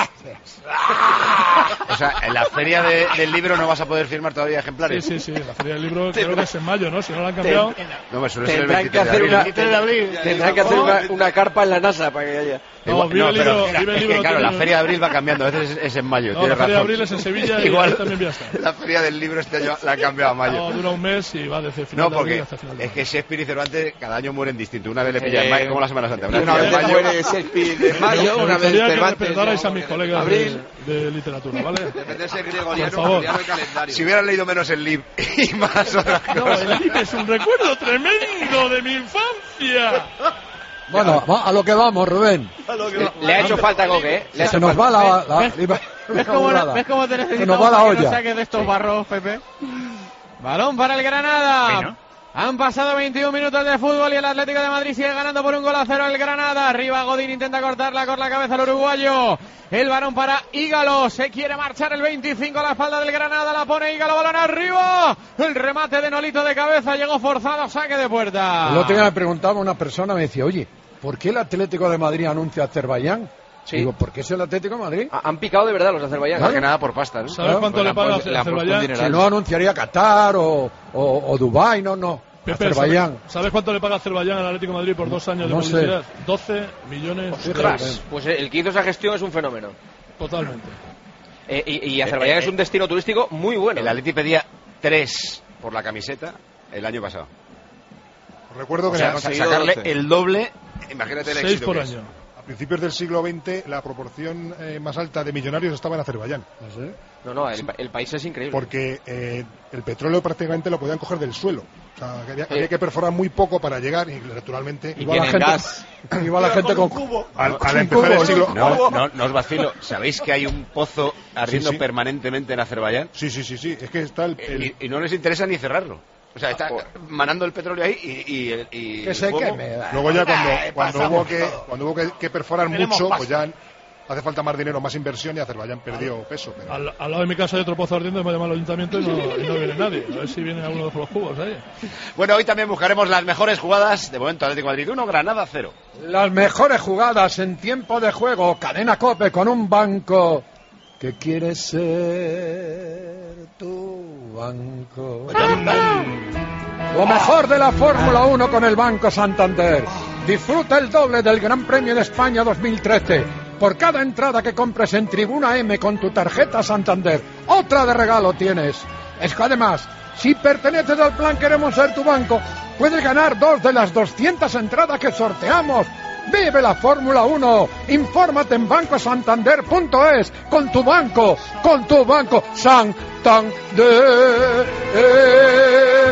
Speaker 1: O sea, en la feria de- del libro no vas a poder firmar todavía ejemplares.
Speaker 11: Sí, sí, sí, la feria del libro creo que es en mayo, ¿no? Si no la han cambiado.
Speaker 1: No, me suele ser el
Speaker 14: Tendrán que
Speaker 1: veintitrés de
Speaker 14: hacer
Speaker 1: abril.
Speaker 14: una,
Speaker 3: veintitrés de abril.
Speaker 14: tendrán que hacer una, una carpa en la NASA para que haya.
Speaker 11: No,
Speaker 1: Igual-
Speaker 11: vive el
Speaker 1: pero
Speaker 11: libro,
Speaker 1: espera,
Speaker 11: vive el
Speaker 1: es que,
Speaker 11: libro
Speaker 1: claro, la
Speaker 11: tiene-
Speaker 1: feria de abril va cambiando, a veces es, es en mayo.
Speaker 11: No,
Speaker 1: tienes
Speaker 11: la feria de
Speaker 1: razón.
Speaker 11: abril es en Sevilla y
Speaker 1: Igual
Speaker 11: también ya está.
Speaker 1: la feria del libro este año la han cambiado a mayo.
Speaker 11: No, dura un mes y va desde final
Speaker 1: No,
Speaker 11: de abril
Speaker 1: porque
Speaker 11: hasta final de
Speaker 1: es
Speaker 11: mayo.
Speaker 1: que Shakespeare y Cervantes cada año mueren distinto. Una vez le pilla en
Speaker 14: Eh,
Speaker 1: mayo, como la Semana Santa. Una,
Speaker 14: Una
Speaker 1: vez
Speaker 14: vez
Speaker 1: en mayo.
Speaker 14: muere Shakespeare de mayo,
Speaker 11: Me
Speaker 14: una vez
Speaker 11: gustaría que
Speaker 14: Cervantes.
Speaker 11: respetarais a
Speaker 14: no,
Speaker 11: mis
Speaker 14: en
Speaker 11: colegas de,
Speaker 14: abril.
Speaker 11: de literatura, ¿vale?
Speaker 9: Depende de ser
Speaker 11: Por
Speaker 9: gregoriano o
Speaker 11: favor.
Speaker 9: juliano el calendario.
Speaker 1: Si hubieran leído menos el libro y más otras
Speaker 11: No,
Speaker 1: cosas.
Speaker 11: el libro es un recuerdo tremendo de mi infancia.
Speaker 2: Bueno, va- a lo que vamos, Rubén.
Speaker 14: Le ha hecho falta Coque, ¿eh? Le ha
Speaker 2: Se
Speaker 14: hecho
Speaker 2: nos
Speaker 14: falta.
Speaker 2: va la, la,
Speaker 3: ¿Ves?
Speaker 2: la-
Speaker 3: ¿Ves
Speaker 2: la
Speaker 3: cómo,
Speaker 2: burrada.
Speaker 3: ¿Ves cómo te
Speaker 2: Se nos
Speaker 3: necesitamos
Speaker 2: va la
Speaker 3: para que nos
Speaker 2: olla.
Speaker 3: saques de estos barros, Pepe? Balón para el Granada.
Speaker 5: Bueno.
Speaker 3: Han pasado veintiún minutos de fútbol y el Atlético de Madrid sigue ganando por un gol a cero el Granada. Arriba Godín intenta cortarla con la cabeza al uruguayo. El balón para Ígalo. Se quiere marchar el veinticinco a la espalda del Granada. La pone Ígalo, balón arriba. El remate de Nolito de cabeza. Llegó forzado, saque de puerta.
Speaker 2: El otro día me preguntaba una persona, me decía, oye, ¿por qué el Atlético de Madrid anuncia a Azerbaiyán?
Speaker 14: Sí.
Speaker 2: Digo, ¿por qué es el Atlético de Madrid?
Speaker 14: Ha- Han picado de verdad los azerbaiyanos.
Speaker 1: Más que nada por pasta, ¿no?
Speaker 11: ¿Sabes cuánto
Speaker 2: Pues
Speaker 11: le paga
Speaker 14: le han puesto un
Speaker 11: Azerbaiyán?
Speaker 14: dineral.
Speaker 2: Si no anunciaría Qatar o, o, o Dubái, no, no.
Speaker 11: Pepe,
Speaker 2: Azerbaiyán.
Speaker 11: ¿sabes, ¿sabes cuánto le paga Azerbaiyán al Atlético de Madrid por dos años
Speaker 2: no
Speaker 11: de
Speaker 2: sé.
Speaker 11: publicidad? doce millones de
Speaker 2: Ostras.
Speaker 11: euros.
Speaker 14: Pues eh, el que hizo esa gestión es un fenómeno.
Speaker 11: Totalmente.
Speaker 14: Eh, y, y Azerbaiyán
Speaker 1: Eh, eh,
Speaker 14: es un destino turístico muy bueno.
Speaker 1: El Atleti pedía tres por la camiseta el año pasado.
Speaker 15: Os recuerdo
Speaker 1: O
Speaker 15: que
Speaker 1: sea,
Speaker 15: en-
Speaker 14: conseguido
Speaker 1: sacarle
Speaker 14: doce.
Speaker 1: el doble, imagínate el
Speaker 11: Seis
Speaker 1: éxito
Speaker 11: por
Speaker 1: que es.
Speaker 11: año.
Speaker 15: a principios del siglo veinte la proporción eh, más alta de millonarios estaba en Azerbaiyán.
Speaker 14: No, no, el, pa- el país es increíble.
Speaker 15: Porque eh, el petróleo prácticamente lo podían coger del suelo. O sea, que había, había que perforar muy poco para llegar y naturalmente
Speaker 14: Y
Speaker 2: Iba la
Speaker 14: tienen
Speaker 2: gente,
Speaker 14: gas.
Speaker 2: iba la gente con,
Speaker 15: al, al
Speaker 2: un
Speaker 15: empezar el
Speaker 2: cubo,
Speaker 15: siglo...
Speaker 1: No, no, no os vacilo. ¿Sabéis que hay un pozo ardiendo
Speaker 15: Sí, sí.
Speaker 1: permanentemente en Azerbaiyán?
Speaker 15: Sí, sí, sí, sí. Es que está el... el-
Speaker 1: Y, y no les interesa ni cerrarlo. O sea, está manando el petróleo ahí y, y, el- y
Speaker 2: que
Speaker 1: el
Speaker 2: se
Speaker 1: fuego-
Speaker 2: queme.
Speaker 15: Luego ya cuando,
Speaker 2: Eh,
Speaker 15: cuando
Speaker 2: pasamos
Speaker 15: hubo que
Speaker 2: todo.
Speaker 15: cuando hubo que, que perforar
Speaker 2: Tenemos
Speaker 15: mucho,
Speaker 2: pasta.
Speaker 15: pues ya hace falta más dinero, más inversión y Azerbaiyán perdió peso. Pero...
Speaker 11: Al, al lado de mi casa hay otro pozo ardiendo, me llama al ayuntamiento y no, y no viene nadie. A ver si viene alguno de los cubos ahí.
Speaker 1: Bueno, hoy también buscaremos las mejores jugadas. De momento, Atlético de Madrid uno, Granada cero.
Speaker 2: Las mejores jugadas en tiempo de juego. Cadena Cope con un banco que quiere ser tu banco. Lo mejor de la Fórmula uno con el Banco Santander. Disfruta el doble del Gran Premio de España dos mil trece. Por cada entrada que compres en Tribuna M con tu tarjeta Santander, otra de regalo tienes. Es que además, si perteneces al plan Queremos Ser Tu Banco, puedes ganar dos de las doscientas entradas que sorteamos. ¡Vive la Fórmula uno! Infórmate en banco santander punto es. Con tu banco, con tu banco Santander. Eh,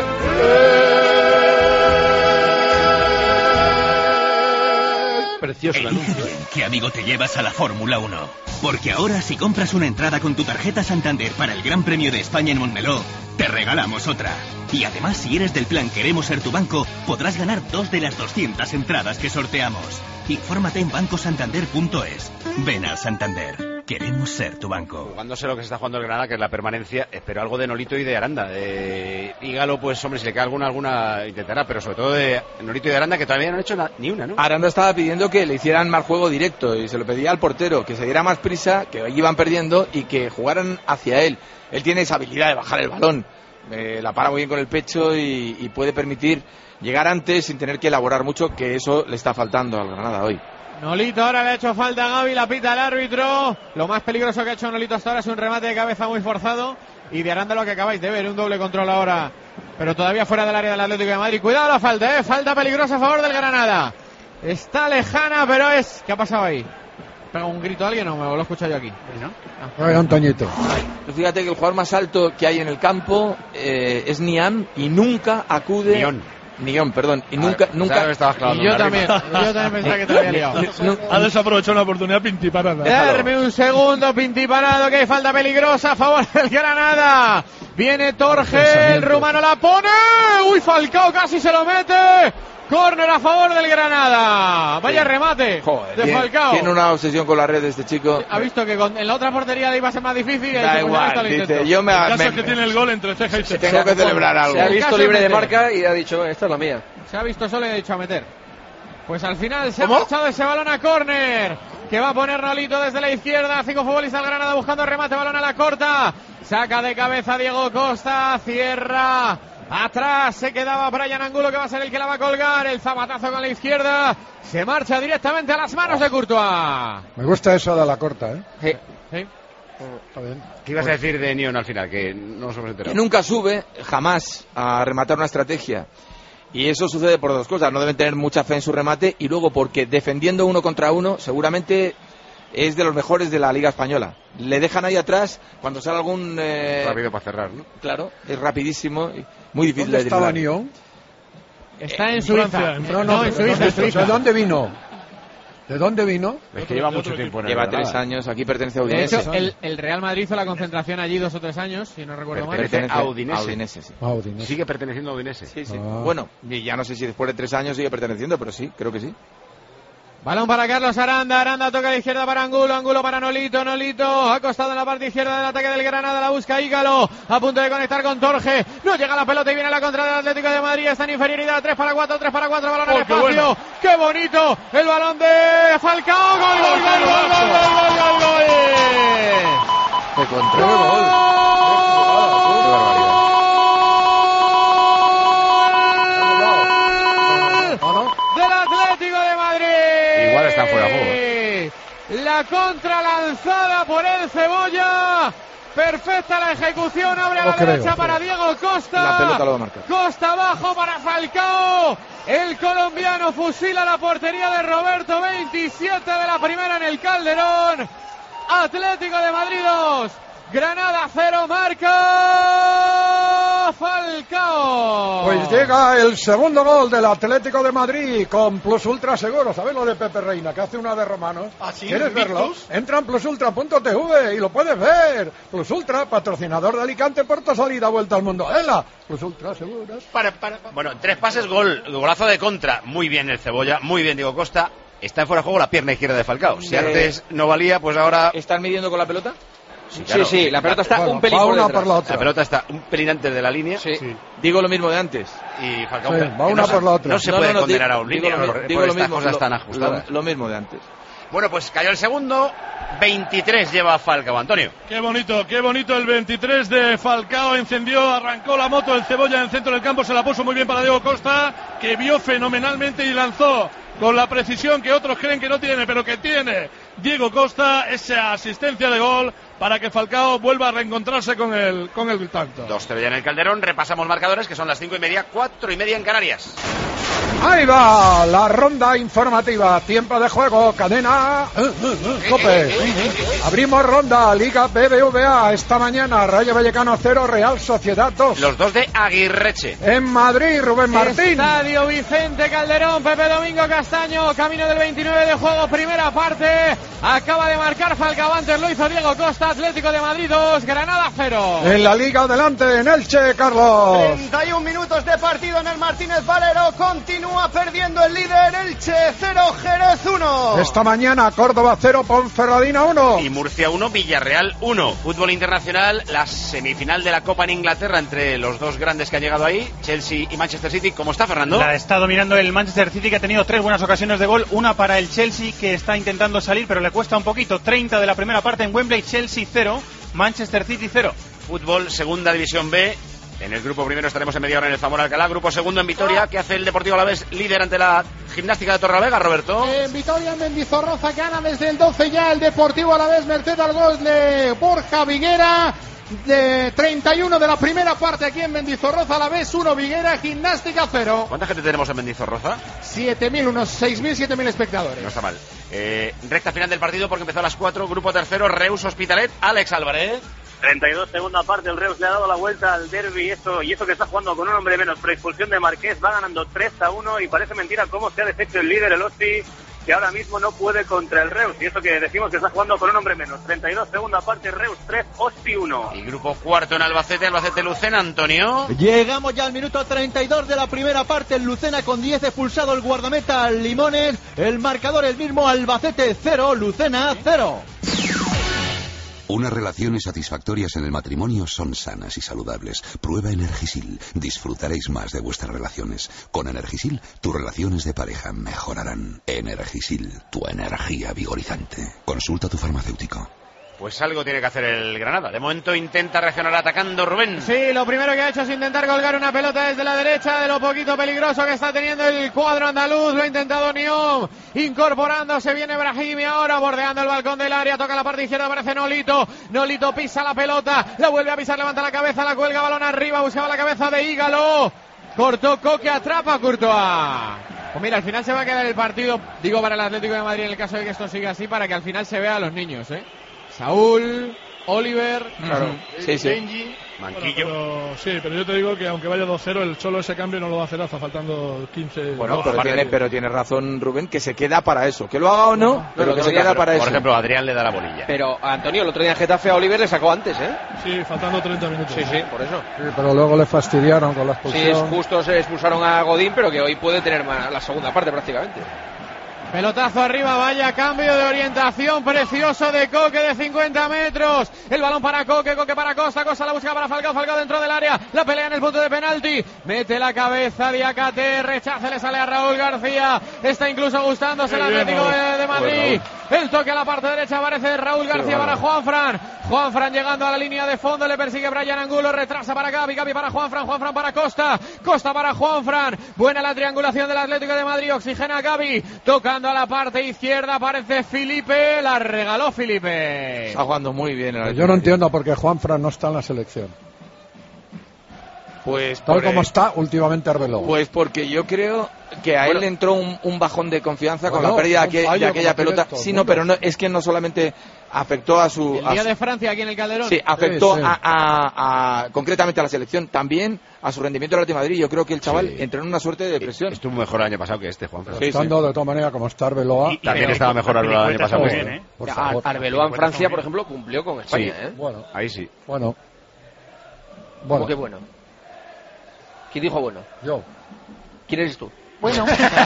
Speaker 2: eh.
Speaker 17: Precioso el anuncio. Bien, ¿qué amigo te llevas a la Fórmula uno? Porque ahora si compras una entrada con tu tarjeta Santander para el Gran Premio de España en Montmeló, te regalamos otra. Y además, si eres del plan Queremos Ser Tu Banco, podrás ganar dos de las doscientas entradas que sorteamos. Infórmate en banco santander punto es. Ven al Santander. Queremos ser tu banco.
Speaker 1: Jugándose lo que se está jugando el Granada, que es la permanencia, espero algo de Nolito y de Aranda. De Ígalo, pues hombre, si le cae alguna, alguna intentará, pero sobre todo de Nolito y de Aranda, que todavía no han hecho na- ni una, ¿no?
Speaker 14: Aranda estaba pidiendo que le hicieran más juego directo y se lo pedía al portero, que se diera más prisa, que iban perdiendo y que jugaran hacia él. Él tiene esa habilidad de bajar el balón, eh, la para muy bien con el pecho y, y puede permitir llegar antes sin tener que elaborar mucho, que eso le está faltando al Granada hoy.
Speaker 3: Nolito ahora le ha hecho falta a Gavi, la pita el árbitro. Lo más peligroso que ha hecho Nolito hasta ahora es un remate de cabeza muy forzado. Y de Aranda lo que acabáis de ver, un doble control ahora, pero todavía fuera del área del Atlético de Madrid. Cuidado la falta, eh, falta peligrosa a favor del Granada. Está lejana, pero es... ¿Qué ha pasado ahí? ¿Pega un grito a alguien o me lo he escuchado yo aquí? ¿No?
Speaker 2: Ay, Antoñito.
Speaker 14: Fíjate que el jugador más alto que hay en el campo eh, es Niam y nunca acude...
Speaker 1: Nión.
Speaker 14: Nión, perdón, y nunca,
Speaker 1: ver,
Speaker 14: nunca.
Speaker 3: Y yo también, yo también pensaba que te había liado.
Speaker 11: Ha desaprovechado una oportunidad Pintiparada.
Speaker 3: Darme un segundo, Pintiparado, que hay falta peligrosa a favor del Granada. Viene Torge, el rumano la pone. Uy, Falcao casi se lo mete. Córner a favor del Granada. Vaya
Speaker 14: Sí.
Speaker 3: remate
Speaker 14: Joder,
Speaker 3: de
Speaker 14: tiene,
Speaker 3: Falcao.
Speaker 14: Tiene una obsesión con la red de este chico.
Speaker 3: Ha visto que con, en la otra portería le iba a ser más difícil. Y ha
Speaker 14: Da
Speaker 3: dicho, pues,
Speaker 14: igual,
Speaker 3: esto lo
Speaker 14: dice,
Speaker 3: intento.
Speaker 14: yo me-
Speaker 11: El caso
Speaker 14: me-
Speaker 11: es que tiene el gol entre ceja y ceja.
Speaker 14: Tengo que celebrar algo.
Speaker 13: Se ha visto
Speaker 3: Caso
Speaker 13: libre de
Speaker 3: meter.
Speaker 13: marca y ha dicho, esta es la mía.
Speaker 3: Se ha visto solo y ha dicho a meter. Pues al final se
Speaker 13: ¿Cómo?
Speaker 3: ha marchado ese balón a córner, que va a poner Nolito desde la izquierda. Cinco futbolistas del Granada buscando remate, balón a la corta. Saca de cabeza Diego Costa, cierra. Atrás se quedaba Brian Angulo, que va a ser el que la va a colgar. El zapatazo con la izquierda. Se marcha directamente a las manos de Courtois.
Speaker 2: Me gusta eso de la corta, ¿eh?
Speaker 3: Sí. Sí.
Speaker 2: Está bien.
Speaker 1: ¿Qué ibas a decir de Nión al final? Que no nos hemos enterado.
Speaker 14: Que nunca sube, jamás, a rematar una estrategia. Y eso sucede por dos cosas. No deben tener mucha fe en su remate y luego porque defendiendo uno contra uno seguramente es de los mejores de la Liga Española. Le dejan ahí atrás cuando sale algún... Eh...
Speaker 1: Rápido para cerrar, ¿no?
Speaker 14: Claro, es rapidísimo y muy difícil
Speaker 2: ¿Dónde
Speaker 14: de
Speaker 2: estaba
Speaker 14: driblar.
Speaker 2: Nión?
Speaker 3: Está en
Speaker 11: En
Speaker 3: Suiza.
Speaker 11: Francia, en
Speaker 2: No, no,
Speaker 3: No, en Suiza, en Suiza.
Speaker 2: ¿De dónde vino? ¿De dónde vino?
Speaker 1: Es que lleva mucho tiempo en el
Speaker 14: Lleva
Speaker 1: Granada.
Speaker 14: tres años, aquí pertenece a
Speaker 3: De
Speaker 14: Udinese.
Speaker 3: hecho, el, el Real Madrid hizo la concentración allí dos o tres años, si no recuerdo mal.
Speaker 1: Pertenece a Udinese.
Speaker 14: a Udinese, sí.
Speaker 2: Ah, Udinese.
Speaker 1: Sigue perteneciendo a Udinese.
Speaker 14: Sí, sí.
Speaker 2: Ah.
Speaker 14: Bueno, y ya no sé si después de tres años sigue perteneciendo, pero sí, creo que sí.
Speaker 3: Balón para Carlos Aranda, Aranda toca a la izquierda para Angulo, Angulo para Nolito, Nolito acostado en la parte izquierda del ataque del Granada, la busca Ígalo, a punto de conectar con Torge, no llega la pelota y viene la contra del Atlético de Madrid, está en inferioridad, tres para cuatro, tres para cuatro, balón al
Speaker 11: Oh, qué
Speaker 3: espacio,
Speaker 11: bueno.
Speaker 3: qué bonito, el balón de Falcao, gol, gol, gol, gol, gol, gol, gol, gol,
Speaker 14: De control,
Speaker 3: gol.
Speaker 14: gol. Qué barbaridad.
Speaker 3: Del Atlético de Madrid.
Speaker 1: Igual está fuera de juego, ¿eh?
Speaker 3: La contra lanzada por el Cebolla. Perfecta la ejecución. Abre a
Speaker 2: No
Speaker 3: la
Speaker 2: creo,
Speaker 3: derecha
Speaker 2: creo.
Speaker 3: para Diego Costa.
Speaker 14: La pelota lo va a marcar.
Speaker 3: Costa abajo para Falcao. El colombiano fusila la portería de Roberto. veintisiete de la primera en el Calderón. Atlético de Madrid dos. Granada cero, marca Falcao.
Speaker 2: Pues llega el segundo gol del Atlético de Madrid con Plus Ultra Seguro. ¿Sabes lo de Pepe Reina? Que hace una de romanos.
Speaker 15: ¿Ah, sí?
Speaker 2: ¿Quieres verlo?
Speaker 15: ¿Victus?
Speaker 2: Entra en plus ultra punto t v y lo puedes ver. Plus Ultra, patrocinador de Alicante, Puerto Salida, vuelta al mundo. ¡Ela! Plus Ultra Seguros.
Speaker 15: Para, para, para.
Speaker 1: Bueno, tres pases, gol, golazo de contra. Muy bien el Cebolla, muy bien Diego Costa. Está en fuera de juego la pierna izquierda de Falcao. Si
Speaker 14: Eh,
Speaker 1: antes no valía, pues ahora...
Speaker 14: ¿Están midiendo con la pelota?
Speaker 1: Sí,
Speaker 13: Sí, sí, la pelota está
Speaker 2: Bueno,
Speaker 13: un pelín
Speaker 2: va
Speaker 13: por
Speaker 2: una
Speaker 13: detrás.
Speaker 2: por la otra.
Speaker 1: La pelota está un pelín antes de la línea.
Speaker 13: Sí.
Speaker 14: Digo lo mismo de antes.
Speaker 1: Y Falcao...
Speaker 2: Sí,
Speaker 1: que
Speaker 2: va una
Speaker 1: no,
Speaker 2: por la otra.
Speaker 1: No se
Speaker 14: No,
Speaker 1: puede
Speaker 14: no, no,
Speaker 1: condenar
Speaker 14: digo-
Speaker 1: a un
Speaker 14: digo
Speaker 1: línea
Speaker 14: lo,
Speaker 1: por,
Speaker 14: mi-
Speaker 1: por
Speaker 14: digo lo
Speaker 1: estas
Speaker 14: mismo,
Speaker 1: cosas
Speaker 14: lo-
Speaker 1: tan
Speaker 14: lo,
Speaker 1: ajustadas.
Speaker 14: lo mismo de antes.
Speaker 1: Bueno, pues cayó el segundo. veintitrés lleva Falcao, Antonio.
Speaker 11: Qué bonito, qué bonito el veintitrés de Falcao, encendió, arrancó la moto, el Cebolla en el centro del campo, se la puso muy bien para Diego Costa, que vio fenomenalmente y lanzó con la precisión que otros creen que no tiene, pero que tiene, Diego Costa, esa asistencia de gol para que Falcao vuelva a reencontrarse con el, con el tanto.
Speaker 1: Dos te veían en el Calderón, repasamos marcadores que son las cinco y media, cuatro y media en Canarias.
Speaker 2: Ahí va la ronda informativa, tiempo de juego, cadena uh, uh, uh, Cope. Abrimos ronda, Liga B B V A esta mañana, Rayo Vallecano cero, Real Sociedad dos.
Speaker 1: Los dos de Aguirreche.
Speaker 2: En Madrid, Rubén Martín.
Speaker 3: Estadio Vicente Calderón, Pepe Domingo Castaño, camino del veintinueve de juego, primera parte. Acaba de marcar Falcao, antes lo hizo Diego Costa, Atlético de Madrid dos, Granada cero.
Speaker 2: En la Liga adelante, en Elche, Carlos.
Speaker 4: treinta y un minutos de partido en el Martínez Valero, continúa perdiendo el líder Elche cero, Jerez uno.
Speaker 2: Esta mañana Córdoba cero, Ponferradina uno.
Speaker 1: Y Murcia uno, Villarreal uno. Fútbol internacional, la semifinal de la Copa en Inglaterra entre los dos grandes que han llegado ahí, Chelsea y Manchester City. ¿Cómo está, Fernando?
Speaker 5: La está dominando el Manchester City, que ha tenido tres buenas ocasiones de gol. Una para el Chelsea, que está intentando salir, pero le cuesta un poquito. treinta de la primera parte en Wembley, Chelsea cero, Manchester City cero.
Speaker 1: Fútbol, segunda división B. En el grupo primero estaremos en media hora en el Zamora Alcalá. Grupo segundo en Vitoria. ¿Qué hace el Deportivo Alavés, líder ante la Gimnástica de Torrelavega, Roberto?
Speaker 6: En Vitoria, en Mendizorroza, gana desde el doce ya el Deportivo Alavés, merced al gol de Borja Viguera. De treinta y uno de la primera parte aquí en Mendizorroza, Alavés uno, Viguera, Gimnástica cero.
Speaker 1: ¿Cuánta gente tenemos en Mendizorroza?
Speaker 6: siete mil, unos seis mil, siete mil espectadores.
Speaker 1: No está mal. Eh, recta final del partido porque empezó a las cuatro. Grupo tercero, Reus Hospitalet. Alex Álvarez.
Speaker 7: treinta y dos, segunda parte, el Reus le ha dado la vuelta al derbi, eso, y eso que está jugando con un hombre menos, pre-expulsión de Marqués, va ganando tres a uno y parece mentira cómo se ha deshecho el líder, el Hospi, que ahora mismo no puede contra el Reus, y eso que decimos que está jugando con un hombre menos. treinta y dos, segunda parte, Reus tres, Hospi uno.
Speaker 1: Y grupo cuarto en Albacete, Albacete Lucena, Antonio.
Speaker 8: Llegamos ya al minuto treinta y dos de la primera parte, el Lucena con diez, expulsado el guardameta Limones, el marcador el mismo, Albacete cero, Lucena cero.
Speaker 18: Unas relaciones satisfactorias en el matrimonio son sanas y saludables. Prueba Energisil. Disfrutaréis más de vuestras relaciones. Con Energisil, tus relaciones de pareja mejorarán. Energisil, tu energía vigorizante. Consulta a tu farmacéutico.
Speaker 1: Pues algo tiene que hacer el Granada. De momento intenta reaccionar atacando, Rubén.
Speaker 3: Sí, lo primero que ha hecho es intentar colgar una pelota desde la derecha, de lo poquito peligroso que está teniendo el cuadro andaluz. Lo ha intentado Niom, incorporándose, viene Brahimi ahora, bordeando el balcón del área, toca la parte izquierda, aparece Nolito. Nolito pisa la pelota, la vuelve a pisar, levanta la cabeza, la cuelga, balón arriba, buscaba la cabeza de Ígalo. Cortó Coque, atrapa a Courtois. Pues mira, al final se va a quedar el partido, digo, para el Atlético de Madrid en el caso de que esto siga así, para que al final se vea a los niños, ¿eh? Saúl, Oliver,
Speaker 14: claro. Sí, sí.
Speaker 3: Benji,
Speaker 1: Manquillo.
Speaker 11: Bueno, pero, sí, pero yo te digo que aunque vaya dos cero, el Cholo ese cambio no lo va a hacer hasta faltando quince.
Speaker 14: Bueno, pero tiene, pero tiene razón Rubén, que se queda para eso. Que lo haga o no, no pero no, que no, se queda
Speaker 1: pero,
Speaker 14: para
Speaker 1: por
Speaker 14: eso.
Speaker 1: Por ejemplo, Adrián le da la bolilla.
Speaker 13: Pero Antonio, el otro día en Getafe a Oliver le sacó antes, ¿eh?
Speaker 11: Sí, faltando treinta minutos.
Speaker 13: Sí, sí, por eso.
Speaker 2: Sí, pero luego le fastidiaron con la expulsión.
Speaker 13: Sí, es justo, se expulsaron a Godín, pero que hoy puede tener más, la segunda parte prácticamente.
Speaker 3: Pelotazo arriba, vaya cambio de orientación precioso de Coque de cincuenta metros. El balón para Coque, Coque para Costa, Costa la busca para Falcao, Falcao dentro del área, la pelea en el punto de penalti, mete la cabeza Diakate, rechaza, le sale a Raúl García, está incluso gustándose el Atlético de, de Madrid. El toque a la parte derecha aparece Raúl García para Juanfran, Juanfran llegando a la línea de fondo, le persigue Brian Angulo, retrasa para Gavi, Gavi para Juanfran, Juanfran para Costa, Costa para Juanfran, buena la triangulación del Atlético de Madrid, oxigena a Gavi, toca a la parte izquierda, aparece Felipe, la regaló Felipe.
Speaker 14: Está jugando muy bien el
Speaker 2: Yo no entiendo por qué Juanfran no está en la selección.
Speaker 14: Pues
Speaker 2: tal
Speaker 14: por
Speaker 2: como
Speaker 14: el...
Speaker 2: está últimamente Arbeloa.
Speaker 14: Pues porque yo creo que a
Speaker 2: bueno,
Speaker 14: él le entró un, un bajón de confianza
Speaker 2: bueno,
Speaker 14: con la pérdida de, aqu de aquella pelota.
Speaker 2: Directo,
Speaker 14: sí, no, pero no, es que no solamente afectó a su...
Speaker 3: El día
Speaker 14: a su,
Speaker 3: de Francia aquí en el Calderón.
Speaker 14: Sí, afectó
Speaker 2: sí, sí.
Speaker 14: A, a, a concretamente a la selección, también a su rendimiento en el Atlético de Madrid. Yo creo que el chaval sí. entró en una suerte de depresión.
Speaker 1: Estuvo mejor el año pasado que este, Juan.
Speaker 2: Sí, estando sí. de todas maneras como está Arbeloa.
Speaker 1: Y, y también estaba mejor Arbeloa el año pasado que este.
Speaker 13: ¿eh? Por favor. Arbeloa en Francia, por ejemplo, cumplió con España.
Speaker 1: Sí.
Speaker 13: ¿eh?
Speaker 1: Bueno, ahí sí.
Speaker 2: Bueno.
Speaker 13: Bueno. ¿Cómo que bueno? ¿Quién dijo bueno?
Speaker 2: Yo.
Speaker 13: ¿Quién eres tú?
Speaker 6: Bueno.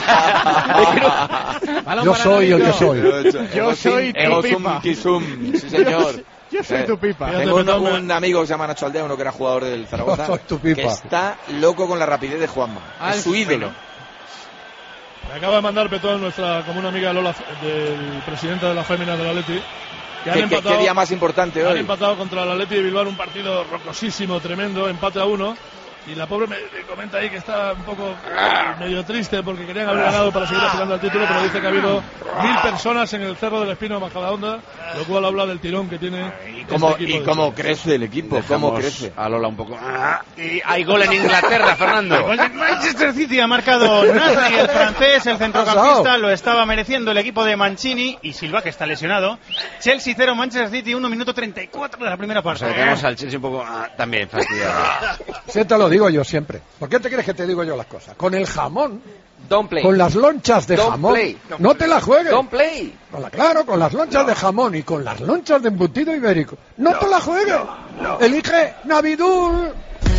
Speaker 2: Yo soy el que soy.
Speaker 3: Yo soy tu pipa.
Speaker 14: Sí, señor.
Speaker 3: Yo soy tu pipa.
Speaker 14: Tengo un, un amigo que se llama Nacho Aldea, uno que era jugador del Zaragoza,
Speaker 2: soy tu pipa.
Speaker 14: que está loco con la rapidez de Juanma.
Speaker 3: Al
Speaker 14: es su ídolo.
Speaker 11: Me acaba de mandar Petón, nuestra común amiga Lola, del presidente de la Fémina del Atleti.
Speaker 14: Que ¿Qué, empatado, ¿Qué día más importante
Speaker 11: han
Speaker 14: hoy?
Speaker 11: Han empatado contra el Atleti de Bilbao, un partido rocosísimo, tremendo, empate a uno. Y la pobre me, me comenta ahí que está un poco eh, medio triste porque querían haber ganado para seguir aspirando al título, pero dice que ha habido mil personas en el Cerro del Espino de Majadahonda, lo cual habla del tirón que tiene
Speaker 14: y cómo,
Speaker 11: este equipo.
Speaker 14: y cómo crece el equipo,
Speaker 1: Dejamos
Speaker 14: cómo crece.
Speaker 1: a Lola un poco. Y hay gol en Inglaterra, Fernando.
Speaker 5: El gol de Manchester City ha marcado Nasri, el francés, el centrocampista, lo estaba mereciendo el equipo de Mancini y Silva, que está lesionado. Chelsea cero, Manchester City uno, minuto treinta y cuatro de la primera parte.
Speaker 1: O sea, tenemos al Chelsea un poco ah, también fastidiado.
Speaker 2: Sí, te lo digo yo siempre. ¿Por qué te crees que te digo yo las cosas? Con el jamón,
Speaker 13: Don't play.
Speaker 2: con las lonchas de
Speaker 13: Don't
Speaker 2: jamón,
Speaker 13: play.
Speaker 2: no te la juegues.
Speaker 13: Don't play.
Speaker 2: Con la, claro, con las lonchas de jamón y con las lonchas de embutido ibérico. No, te la juegues. Elige Navidul.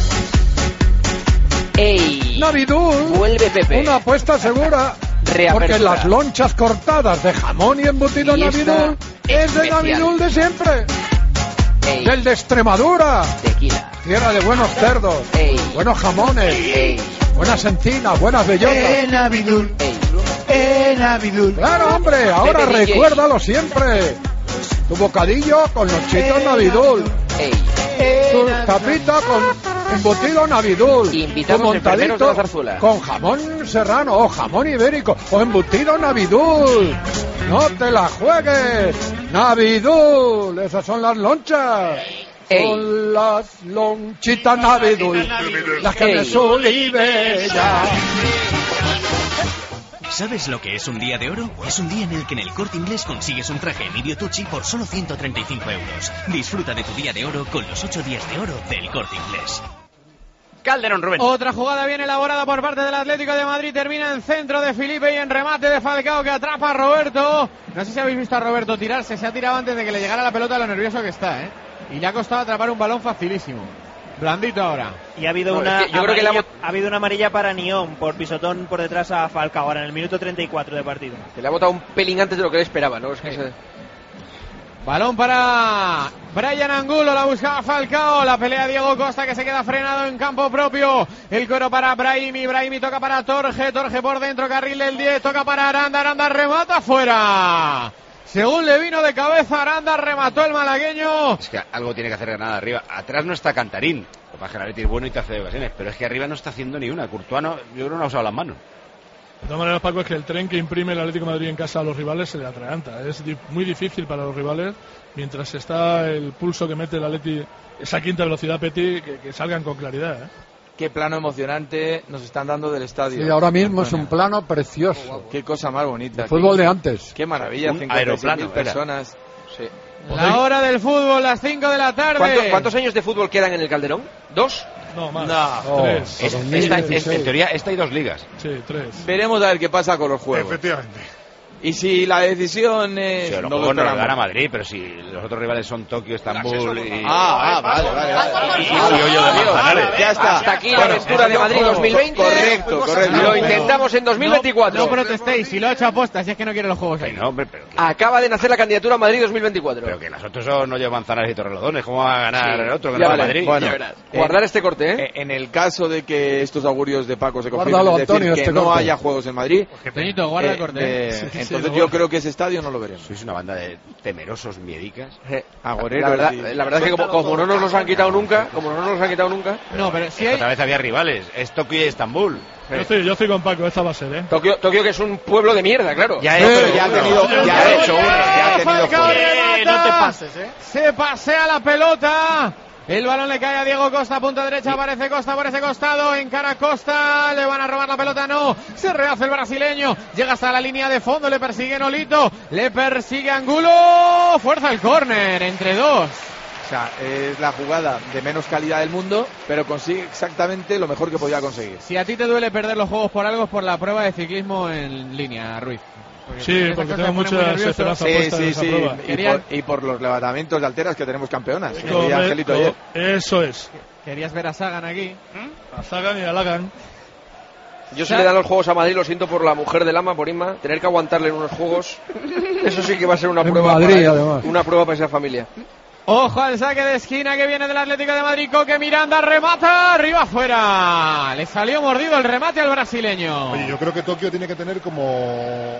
Speaker 13: Ey.
Speaker 2: Navidul.
Speaker 13: Vuelve Pepe.
Speaker 2: Una apuesta segura.
Speaker 13: Reapertura.
Speaker 2: Porque las lonchas cortadas de jamón y embutido
Speaker 13: Y esta
Speaker 2: Navidul es de
Speaker 13: especial.
Speaker 2: Navidul de siempre.
Speaker 13: Ey.
Speaker 2: Del de Extremadura.
Speaker 13: Tequila.
Speaker 2: Tierra de buenos cerdos.
Speaker 13: Ey.
Speaker 2: Buenos jamones.
Speaker 13: Ey.
Speaker 2: Buenas encinas, buenas bellotas.
Speaker 13: Navidul. Ey.
Speaker 2: ¡Eh, Navidul! Claro, hombre, ahora
Speaker 13: Pepe D J.
Speaker 2: recuérdalo siempre. Tu bocadillo con los chitos Navidul.
Speaker 13: Ey.
Speaker 2: Tu tapita con embutido Navidul.
Speaker 13: Invitamos
Speaker 2: Tu
Speaker 13: enfermeros de la zarzuela.
Speaker 2: con jamón serrano o jamón ibérico o embutido Navidul. No te la juegues. Navidul, esas son las lonchas.
Speaker 13: Ey.
Speaker 2: Son las lonchitas Navidul. Las que me
Speaker 13: Ey.
Speaker 2: Solibella.
Speaker 17: ¿Sabes lo que es un día de oro? Es un día en el que en el Corte Inglés consigues un traje Emilio Tucci por solo ciento treinta y cinco euros. Disfruta de tu día de oro con los ocho días de oro del Corte Inglés.
Speaker 1: Calderón, Rubén.
Speaker 3: Otra jugada bien elaborada por parte del Atlético de Madrid. Termina en centro de Felipe y en remate de Falcao que atrapa a Roberto. No sé si habéis visto a Roberto tirarse. Se ha tirado antes de que le llegara la pelota, lo nervioso que está, ¿eh? Y le ha costado atrapar un balón facilísimo. Blandito ahora.
Speaker 12: Y ha habido,
Speaker 13: No,
Speaker 12: una,
Speaker 13: es que yo creo que le
Speaker 12: amarilla,
Speaker 13: ha-
Speaker 12: ha habido una amarilla para Nión por pisotón por detrás a Falcao ahora en el minuto treinta y cuatro de partido.
Speaker 13: Que le ha botado un pelín antes de lo que él esperaba, ¿no? Es que se...
Speaker 3: Balón para Brian Angulo, la buscaba Falcao, la pelea Diego Costa que se queda frenado en campo propio, el coro para Brahimi, Brahimi toca para Torge, Torge por dentro, carril del diez, toca para Aranda, Aranda remata fuera. Según le vino de cabeza Aranda, remató el malagueño.
Speaker 1: Es que algo tiene que hacer Granada arriba. Atrás no está Cantarín. Lo que pasa es que el Atleti es bueno y te hace de ocasiones, pero es que arriba no está haciendo ni una. Courtois no, yo creo que no ha usado las manos.
Speaker 11: De todas maneras, Paco, es que el tren que imprime el Atlético de Madrid en casa a los rivales se le atraganta. Es di- muy difícil para los rivales, mientras está el pulso que mete el Atleti, esa quinta velocidad Petit, que, que salgan con claridad, ¿eh?
Speaker 14: Qué plano emocionante nos están dando del estadio.
Speaker 2: Sí, ahora mismo es un plano precioso.
Speaker 14: Qué cosa más bonita.
Speaker 2: El fútbol
Speaker 14: Qué-
Speaker 2: de antes.
Speaker 14: Qué maravilla.
Speaker 1: Un
Speaker 14: cincuenta y seis mil
Speaker 1: aeroplano, era.
Speaker 14: personas. Sí.
Speaker 3: La hora del fútbol, las cinco de la tarde.
Speaker 13: ¿Cuánto- ¿Cuántos años de fútbol quedan en el Calderón? ¿Dos?
Speaker 11: No, más.
Speaker 14: No.
Speaker 11: Tres.
Speaker 1: Es-
Speaker 2: dos mil
Speaker 1: esta,
Speaker 2: dieciséis.
Speaker 1: es- en teoría, esta hay dos ligas.
Speaker 11: Sí, tres.
Speaker 14: Veremos a ver qué pasa con los juegos.
Speaker 15: Efectivamente.
Speaker 14: Y si la decisión es...
Speaker 1: Sí, los
Speaker 14: no
Speaker 1: juegos
Speaker 14: lo
Speaker 1: no los
Speaker 14: esperamos.
Speaker 1: gana Madrid, pero si los otros rivales son Tokio, Estambul y...
Speaker 14: Ah, ah, vale, vale, vale.
Speaker 1: Y- y- y- y- yo de Manzanares.
Speaker 14: Ya está.
Speaker 13: Hasta aquí la
Speaker 14: Bueno,
Speaker 13: aventura de Madrid dos mil veinte.
Speaker 14: Correcto, correcto.
Speaker 13: Lo intentamos en dos mil veinticuatro.
Speaker 3: No, no protestéis, si lo ha hecho aposta, si es que no quiere los juegos
Speaker 1: Ay,
Speaker 3: ahí.
Speaker 1: no, hombre, pero que,
Speaker 13: Acaba de nacer la candidatura a Madrid dos mil veinticuatro.
Speaker 1: pero que los otros son, no llevan Manzanares y Torrelodones. ¿Cómo va a ganar
Speaker 13: Sí.
Speaker 1: el otro que
Speaker 13: Ya
Speaker 1: no va a
Speaker 13: vale.
Speaker 1: Madrid?
Speaker 14: Bueno,
Speaker 13: Ya verás. Guardar este corte, ¿eh?
Speaker 14: Eh, En el caso de que estos augurios de Paco se confirmen,
Speaker 2: Guárdalo,
Speaker 14: es decir,
Speaker 2: Antonio,
Speaker 14: que
Speaker 2: este
Speaker 14: no
Speaker 2: corte.
Speaker 14: haya juegos en Madrid,
Speaker 3: Toñito, guarda
Speaker 14: eh,
Speaker 3: el corte.
Speaker 14: eh,
Speaker 3: ¿eh?
Speaker 11: sí,
Speaker 14: entonces
Speaker 11: lo
Speaker 14: yo
Speaker 11: guardo.
Speaker 14: creo que ese estadio no lo veremos.
Speaker 1: Sois una banda de temerosos miedicas.
Speaker 14: Eh, agoreros
Speaker 13: La verdad,
Speaker 14: y-
Speaker 13: la verdad es que como, como no nos los han quitado nunca, como no nos los han quitado nunca,
Speaker 3: No, pero si hay...
Speaker 1: Otra vez había rivales. Es Tokio y Estambul.
Speaker 11: Yo estoy, yo estoy con Paco, esta va a ser, ¿eh?
Speaker 13: Tokio, Tokio que es un pueblo de mierda, claro.
Speaker 1: Ya
Speaker 14: No,
Speaker 1: he
Speaker 14: pero
Speaker 1: hecho
Speaker 14: ya ha
Speaker 1: uno.
Speaker 14: tenido, ya ha hecho uno, ya ha tenido
Speaker 3: Falcao
Speaker 14: juegos.
Speaker 3: remata.
Speaker 6: no te pases, ¿eh?
Speaker 3: Se pasea la pelota. El balón le cae a Diego Costa, punta derecha, aparece Costa por ese costado, encara Costa, le van a robar la pelota, no, se rehace el brasileño, llega hasta la línea de fondo, le persigue Nolito, le persigue Angulo, fuerza el córner, entre dos.
Speaker 14: O sea, es la jugada de menos calidad del mundo, pero consigue exactamente lo mejor que podía conseguir.
Speaker 3: Si a ti te duele perder los juegos por algo, es por la prueba de ciclismo en línea, Ruiz.
Speaker 11: Sí,
Speaker 3: esas
Speaker 11: porque
Speaker 3: cosas
Speaker 11: tengo
Speaker 3: me ponen muy
Speaker 11: muchas
Speaker 3: nervioso.
Speaker 11: esperanzas
Speaker 14: Sí,
Speaker 11: puestas en
Speaker 14: sí,
Speaker 11: esa
Speaker 14: sí.
Speaker 11: prueba.
Speaker 14: Y
Speaker 3: Querían-
Speaker 14: por, y por los levantamientos de alteras que tenemos campeonas. Que
Speaker 11: Correcto,
Speaker 14: decía Angelito ayer.
Speaker 11: Eso es.
Speaker 3: Querías ver a Sagan aquí.
Speaker 11: A Sagan y a Lagan.
Speaker 13: Yo si le dan los juegos a Madrid, lo siento por la mujer del ama, por Inma, tener que aguantarle en unos juegos, eso sí que va a ser una
Speaker 2: En
Speaker 13: prueba
Speaker 2: Madrid,
Speaker 13: para,
Speaker 2: además.
Speaker 13: una prueba para esa familia.
Speaker 3: Ojo al saque de esquina que viene del Atlético de Madrid. Coque Miranda remata, arriba afuera. Le salió mordido el remate al brasileño.
Speaker 15: Oye, yo creo que Tokio tiene que tener como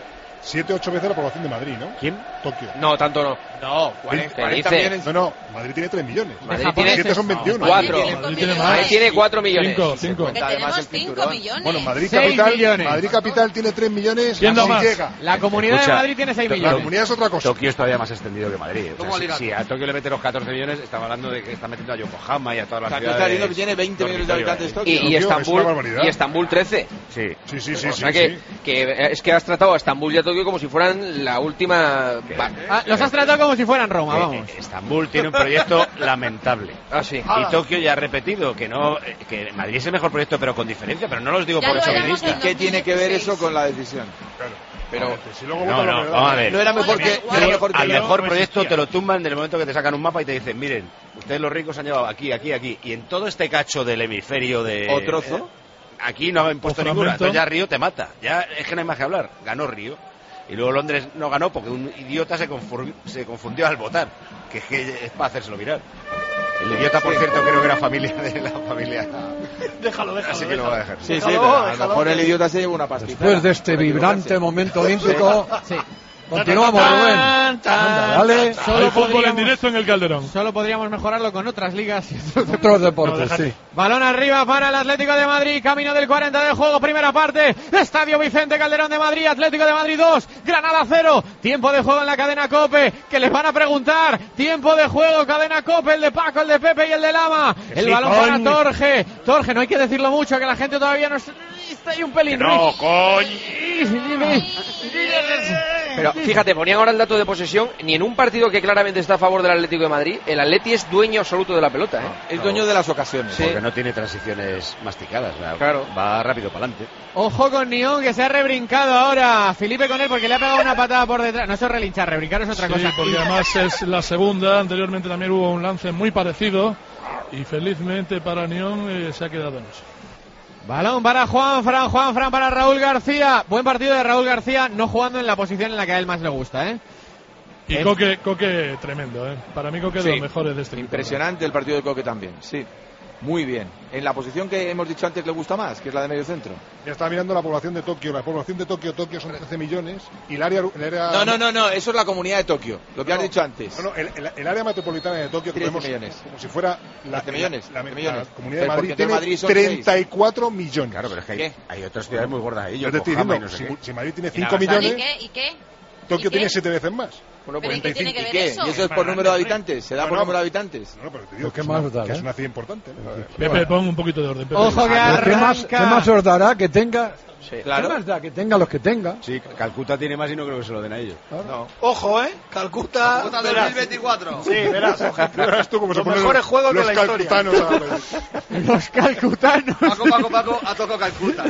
Speaker 15: siete ocho veces la población de Madrid, ¿no?
Speaker 1: ¿Quién?
Speaker 15: Tokio.
Speaker 13: No, tanto no.
Speaker 14: No,
Speaker 13: cuarenta,
Speaker 14: cuarenta
Speaker 13: dice?
Speaker 14: millones.
Speaker 15: No, no, Madrid tiene tres millones.
Speaker 13: Madrid tiene
Speaker 15: siete son veintiuno.
Speaker 13: cuatro.
Speaker 11: Madrid tiene más.
Speaker 13: Madrid tiene cuatro millones.
Speaker 11: Cinco, cinco.
Speaker 16: Que tenemos cinco millones.
Speaker 15: Bueno, Madrid
Speaker 3: Seis
Speaker 15: capital,
Speaker 3: millones.
Speaker 15: Madrid capital tiene tres millones.
Speaker 11: ¿Quién da
Speaker 15: así
Speaker 11: más?
Speaker 15: llega.
Speaker 3: La comunidad
Speaker 1: Escucha,
Speaker 3: de Madrid tiene seis
Speaker 1: la
Speaker 15: La
Speaker 3: millones.
Speaker 15: comunidad es otra cosa.
Speaker 1: Tokio es todavía más extendido que Madrid. O sea,
Speaker 14: ¿Cómo
Speaker 1: si,
Speaker 14: ligar?
Speaker 1: si a Tokio le mete los catorce millones, estamos hablando de que está metiendo a Yokohama y a todas
Speaker 14: O
Speaker 1: las
Speaker 14: sea, tú
Speaker 1: ciudades.
Speaker 14: estás diciendo que tiene veinte millones de habitantes Tokio.
Speaker 13: Y, y
Speaker 15: Tokio es una
Speaker 13: Estambul
Speaker 15: barbaridad.
Speaker 13: y Estambul trece.
Speaker 1: Sí.
Speaker 15: Sí, sí, sí.
Speaker 13: O
Speaker 15: sí,
Speaker 13: sea
Speaker 15: sí.
Speaker 13: que, que es que has tratado a Estambul y a Tokio como si fueran la última. Va.
Speaker 3: Ah, los has tratado como si fueran Roma, vamos.
Speaker 1: Eh, Estambul tiene un proyecto lamentable.
Speaker 13: Ah, sí.
Speaker 1: Y Tokio ya ha repetido que no, eh, que Madrid es el mejor proyecto, pero con diferencia. Pero no los digo
Speaker 16: Ya
Speaker 1: por
Speaker 16: lo
Speaker 1: eso
Speaker 16: éramos en
Speaker 14: ¿Qué tiene que ver eso con la decisión?
Speaker 15: Claro.
Speaker 14: Pero
Speaker 15: Si luego
Speaker 1: No,
Speaker 15: votan
Speaker 1: no,
Speaker 15: los
Speaker 1: vamos a ver.
Speaker 14: no era mejor que, no era mejor que
Speaker 1: Al
Speaker 14: yo.
Speaker 1: mejor proyecto te lo tumban en el momento que te sacan un mapa y te dicen, miren, ustedes los ricos han llevado aquí, aquí, aquí. Y en todo este cacho del hemisferio de...
Speaker 14: O trozo.
Speaker 1: eh, aquí no han impuesto
Speaker 11: O
Speaker 1: ninguna.
Speaker 11: fragmento.
Speaker 1: Entonces ya Río te mata. Ya es que no hay más que hablar. Ganó Río. Y luego Londres no ganó porque un idiota se, confur- se confundió al votar. Que es que es para hacérselo mirar. El idiota, por cierto, creo que era familia de la familia.
Speaker 9: Déjalo, déjalo.
Speaker 1: Así que lo voy a dejar.
Speaker 14: Sí, sí,
Speaker 9: Déjalo,
Speaker 14: pero a lo
Speaker 9: déjalo.
Speaker 14: mejor el idiota se lleva una pastita.
Speaker 2: Después de este vibrante momento olímpico,
Speaker 3: Sí.
Speaker 2: continuamos, Rubén. Anda, dale.
Speaker 3: Solo
Speaker 11: Hay fútbol en
Speaker 3: podríamos,
Speaker 11: directo en el Calderón.
Speaker 3: solo podríamos mejorarlo con otras ligas. y otros deportes.
Speaker 2: Otros deportes, sí.
Speaker 3: Balón arriba para el Atlético de Madrid, camino del cuarenta de juego, primera parte, Estadio Vicente Calderón de Madrid, Atlético de Madrid dos, Granada cero, tiempo de juego en la cadena COPE, que les van a preguntar, tiempo de juego, cadena COPE, el de Paco, el de Pepe y el de Lama, el
Speaker 1: sí,
Speaker 3: balón
Speaker 1: coño.
Speaker 3: para Torge, Torge, no hay que decirlo mucho, que la gente todavía no está ahí un pelín.
Speaker 1: No, coño.
Speaker 13: Pero fíjate, ponían ahora el dato de posesión. Ni en un partido que claramente está a favor del Atlético de Madrid, el Atleti es dueño absoluto de la pelota, ¿eh?
Speaker 14: Es dueño de las ocasiones.
Speaker 13: Sí.
Speaker 1: Porque no tiene transiciones masticadas. ¿verdad?
Speaker 13: Claro.
Speaker 1: Va rápido para adelante.
Speaker 3: Ojo con Nión, que se ha rebrincado ahora Felipe con él porque le ha pegado una patada por detrás. No, eso es relinchar, rebrincar es otra
Speaker 11: Sí,
Speaker 3: cosa.
Speaker 11: porque además es la segunda. Anteriormente también hubo un lance muy parecido. Y felizmente para Nión eh, se ha quedado en eso.
Speaker 3: Balón para Juan Fran, Juan Fran para Raúl García. Buen partido de Raúl García, no jugando en la posición en la que a él más le gusta, ¿eh?
Speaker 11: Y
Speaker 3: Es-
Speaker 11: Coque, Coque tremendo, ¿eh? Para mí Coque es de
Speaker 14: Sí.
Speaker 11: los mejores de este equipo.
Speaker 14: Impresionante el partido de Coque también, sí. Muy bien. En la posición que hemos dicho antes le gusta más, que es la de medio centro.
Speaker 15: Ya estaba mirando la población de Tokio. La población de Tokio, Tokio son trece millones. Y el área. El área
Speaker 14: No, no, no, no, eso es la comunidad de Tokio, lo que
Speaker 15: No,
Speaker 14: has dicho antes.
Speaker 15: No, no, el, el- el área metropolitana de Tokio, que
Speaker 14: trece
Speaker 15: podemos-
Speaker 14: millones.
Speaker 15: como si fuera la,
Speaker 14: trece millones,
Speaker 15: la, la-
Speaker 14: trece millones.
Speaker 15: la comunidad de
Speaker 14: Pero
Speaker 15: Madrid,
Speaker 14: porque
Speaker 15: tiene
Speaker 14: Madrid son
Speaker 15: treinta y cuatro millones.
Speaker 1: Claro, pero es que hay,
Speaker 14: ¿Qué?
Speaker 1: hay otras ciudades muy gordas ahí.
Speaker 15: Yo te estoy
Speaker 1: Yokohama y
Speaker 15: diciendo,
Speaker 1: no sé
Speaker 15: si,
Speaker 1: qué.
Speaker 15: si Madrid tiene
Speaker 1: Y
Speaker 15: cinco
Speaker 1: Nagasaki.
Speaker 16: ¿Y
Speaker 15: millones,
Speaker 16: qué? ¿Y qué?
Speaker 15: Tokio
Speaker 16: ¿Y qué?
Speaker 15: tiene siete veces más.
Speaker 14: Bueno,
Speaker 16: ¿Pero
Speaker 14: pues,
Speaker 16: y qué tiene que
Speaker 14: ¿y
Speaker 16: ver
Speaker 14: qué?
Speaker 16: eso?
Speaker 14: ¿Y eso es por número de habitantes? ¿Se da
Speaker 15: No,
Speaker 14: por
Speaker 15: no.
Speaker 14: número de habitantes?
Speaker 15: No, pero te digo
Speaker 2: ¿Qué
Speaker 15: que, es
Speaker 2: más
Speaker 15: una,
Speaker 2: da,
Speaker 15: que es
Speaker 2: eh?
Speaker 15: una ciudad importante. ¿no?
Speaker 11: Pepe, pon un poquito de orden. Pepe.
Speaker 3: Ojo que
Speaker 2: ¿Qué más, ¿Qué más
Speaker 3: arranca.
Speaker 2: os dará que tenga?
Speaker 14: Claro.
Speaker 2: ¿Qué más da que tenga los que tenga?
Speaker 1: Sí, Calcuta tiene más y no creo que se lo den a ellos.
Speaker 14: No.
Speaker 9: Ojo, ¿eh? Calcuta,
Speaker 4: Calcuta
Speaker 9: verás.
Speaker 4: dos mil veinticuatro.
Speaker 9: Sí, verás.
Speaker 15: Verás tú cómo se
Speaker 9: Los
Speaker 15: ponen
Speaker 9: mejores juegos
Speaker 15: los
Speaker 9: de la historia.
Speaker 15: calcutanos a la-
Speaker 3: Los calcutanos.
Speaker 4: Paco, Paco, Paco, ha tocado Calcuta.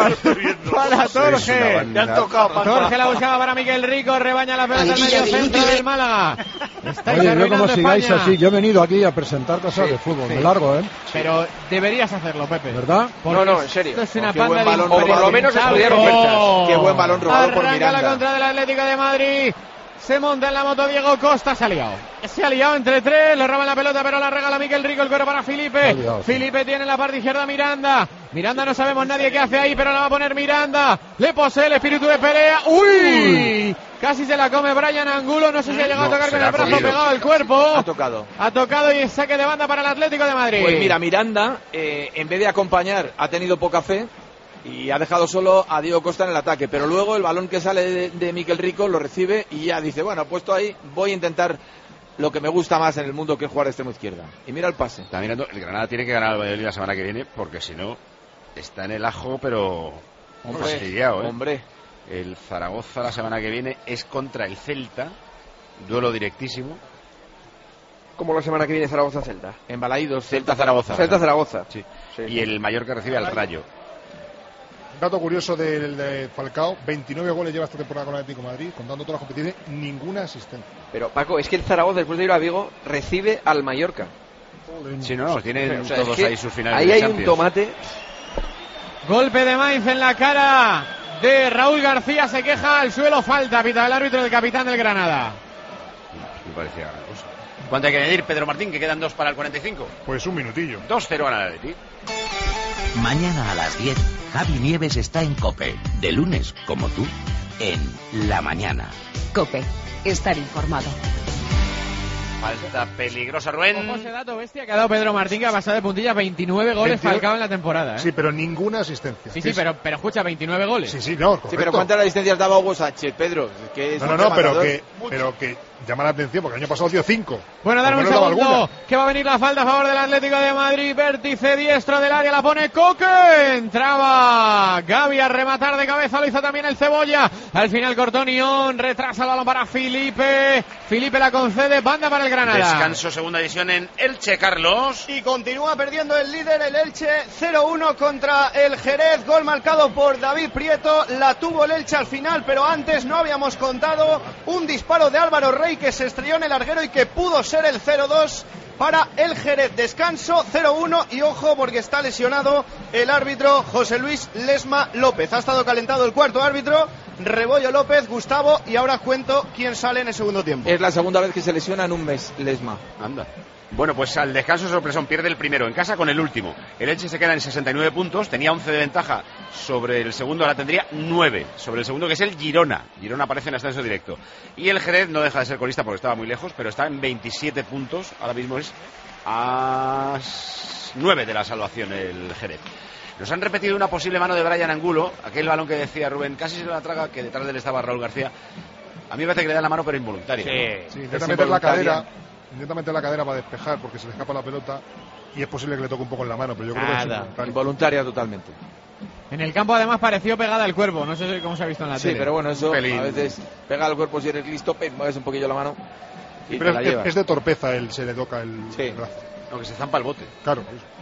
Speaker 3: Para
Speaker 1: Sois una
Speaker 3: Torge.
Speaker 1: banda.
Speaker 9: Te han tocado, Paco.
Speaker 3: Torge la buscaba para Miguel Rico, rebaña la pelota al medio centro del Málaga. Estáis
Speaker 2: Oye, yo
Speaker 3: arruinando
Speaker 2: como sigáis
Speaker 3: España.
Speaker 2: así, yo he venido aquí a presentar cosas de fútbol,
Speaker 3: sí.
Speaker 2: me largo, ¿eh?
Speaker 3: Pero deberías hacerlo, Pepe.
Speaker 2: ¿Verdad?
Speaker 3: Porque
Speaker 13: No, no, en serio.
Speaker 3: Esto es una
Speaker 14: Oh, qué
Speaker 3: panda
Speaker 14: buen
Speaker 3: de
Speaker 14: balón,
Speaker 13: O por lo menos
Speaker 3: impresentables.
Speaker 13: estudiar ofertas.
Speaker 11: Oh.
Speaker 14: Qué buen balón robado por
Speaker 3: Arranca la
Speaker 14: Miranda.
Speaker 3: contra del Atlético de Madrid. Se monta en la moto Diego Costa, se ha liado. Se ha liado entre tres, le roban la pelota, pero la regala Miguel Rico, el cuero para Felipe.
Speaker 2: Se ha liado, sí.
Speaker 3: Felipe tiene en la parte izquierda a Miranda. Miranda no sabemos nadie qué hace ahí, pero la va a poner Miranda. Le posee el espíritu de pelea. ¡Uy! Casi se la come Brian Angulo, no sé si ha llegado
Speaker 1: No,
Speaker 3: a tocar
Speaker 1: se
Speaker 3: con
Speaker 1: la
Speaker 3: el
Speaker 1: ha
Speaker 3: brazo
Speaker 1: comido.
Speaker 3: pegado al cuerpo.
Speaker 14: Ha tocado.
Speaker 3: Ha tocado y saque de banda para el Atlético de Madrid.
Speaker 14: Pues mira, Miranda, eh, en vez de acompañar, ha tenido poca fe y ha dejado solo a Diego Costa en el ataque. Pero luego el balón que sale de, de Miquel Rico lo recibe y ya dice, bueno, puesto ahí, voy a intentar lo que me gusta más en el mundo, que es jugar de extremo izquierda. Y mira el pase.
Speaker 1: Está mirando, el Granada tiene que ganar al Valladolid la semana que viene, porque si no, está en el ajo, pero
Speaker 14: Hombre,
Speaker 1: fastidiado, ¿eh?
Speaker 14: hombre.
Speaker 1: El Zaragoza la semana que viene es contra el Celta, duelo directísimo.
Speaker 13: Como la semana que viene Zaragoza-Celta.
Speaker 14: En Balaídos,
Speaker 1: Celta-Zaragoza.
Speaker 13: Celta-Zaragoza.
Speaker 1: Sí.
Speaker 13: Sí,
Speaker 1: Y
Speaker 13: sí.
Speaker 1: el Mallorca recibe al Rayo.
Speaker 15: Dato curioso del de Falcao, veintinueve goles lleva esta temporada con el Atlético de Madrid, contando todas las competiciones, ninguna asistencia.
Speaker 13: Pero Paco, es que el Zaragoza, después de ir a Vigo, recibe al Mallorca.
Speaker 1: Sí, no, no, tienen
Speaker 13: O sea, es
Speaker 1: todos
Speaker 13: que
Speaker 1: ahí sus finales
Speaker 13: ahí
Speaker 1: de
Speaker 13: hay un
Speaker 1: Champions.
Speaker 13: tomate.
Speaker 3: Golpe de Mainz en la cara de Raúl García, se queja al suelo, falta, pita el árbitro del capitán del Granada.
Speaker 1: Me parecía gran cosa. ¿Cuánto hay que añadir, Pedro Martín, que quedan dos para el cuarenta y cinco?
Speaker 15: Pues un minutillo.
Speaker 1: dos cero gana el Atleti.
Speaker 17: Mañana a las diez, Javi Nieves está en COPE. De lunes, como tú.
Speaker 19: en La Mañana.
Speaker 20: COPE. Estar informado.
Speaker 1: Falta peligrosa, Rubén.
Speaker 3: Ojo ese dato bestia que ha dado Pedro Martín, que ha pasado de puntillas veintinueve goles
Speaker 15: veintidós
Speaker 3: Falcao en la temporada. ¿eh?
Speaker 15: Sí, pero ninguna asistencia.
Speaker 3: Sí, sí, pero, pero escucha, veintinueve goles.
Speaker 15: Sí, sí, no, correcto.
Speaker 14: Sí, pero ¿cuántas asistencias daba Hugo Sánchez, Pedro? Que es
Speaker 15: no, no,
Speaker 14: un
Speaker 15: no, pero
Speaker 14: rematador.
Speaker 15: que, pero que llama la atención, porque el año pasado dio cinco.
Speaker 3: Bueno, dame un segundo, que va a venir la falta a favor del Atlético de Madrid. Vértice diestro del área, la pone Coque. Entraba Gavi a rematar de cabeza, lo hizo también el Cebolla. Al final cortó Nión, retrasa el balón para Felipe. Felipe la concede, banda para el Granada.
Speaker 1: Descanso, segunda división en Elche, Carlos.
Speaker 4: Y continúa perdiendo el líder, el Elche, cero uno contra el Jerez. Gol marcado por David Prieto. La tuvo el Elche al final, pero antes no habíamos contado un disparo de Álvaro Rey que se estrelló en el larguero y que pudo ser el cero dos para el Jerez. Descanso, cero uno, y ojo porque está lesionado el árbitro José Luis Lesma López. Ha estado calentado el cuarto árbitro, Rebollo López, Gustavo, y ahora cuento quién sale en el segundo tiempo.
Speaker 14: Es la segunda vez que se lesiona en un mes, Lesma.
Speaker 1: Anda. Bueno, pues al descanso, sorpresón, pierde el primero en casa con el último. El Elche se queda en sesenta y nueve puntos, tenía once de ventaja sobre el segundo, ahora tendría nueve sobre el segundo, que es el Girona. Girona aparece en ascenso directo. Y el Jerez no deja de ser colista porque estaba muy lejos, pero está en veintisiete puntos, ahora mismo es a nueve de la salvación el Jerez. Nos han repetido una posible mano de Brian Angulo, aquel balón que decía Rubén, casi se la traga, que detrás de él estaba Raúl García. A mí me parece que le da la mano, pero involuntaria.
Speaker 15: Sí,
Speaker 1: ¿no?
Speaker 15: sí, intenta meter la cadera, intenta meter la cadera para despejar porque se le escapa la pelota y es posible que le toque un poco en la mano, pero yo creo que es involuntaria.
Speaker 14: Involuntaria totalmente.
Speaker 3: En el campo además pareció pegada al cuerpo, no sé cómo se ha visto en la
Speaker 14: Sí,
Speaker 3: tele.
Speaker 14: pero bueno, eso a veces pega al cuerpo si eres listo, mueves un poquillo la mano y
Speaker 15: pero
Speaker 14: te la
Speaker 15: es,
Speaker 14: llevas.
Speaker 15: es de torpeza el se le toca el,
Speaker 14: Sí.
Speaker 15: el brazo.
Speaker 1: No, que se zampa el bote.
Speaker 15: Claro.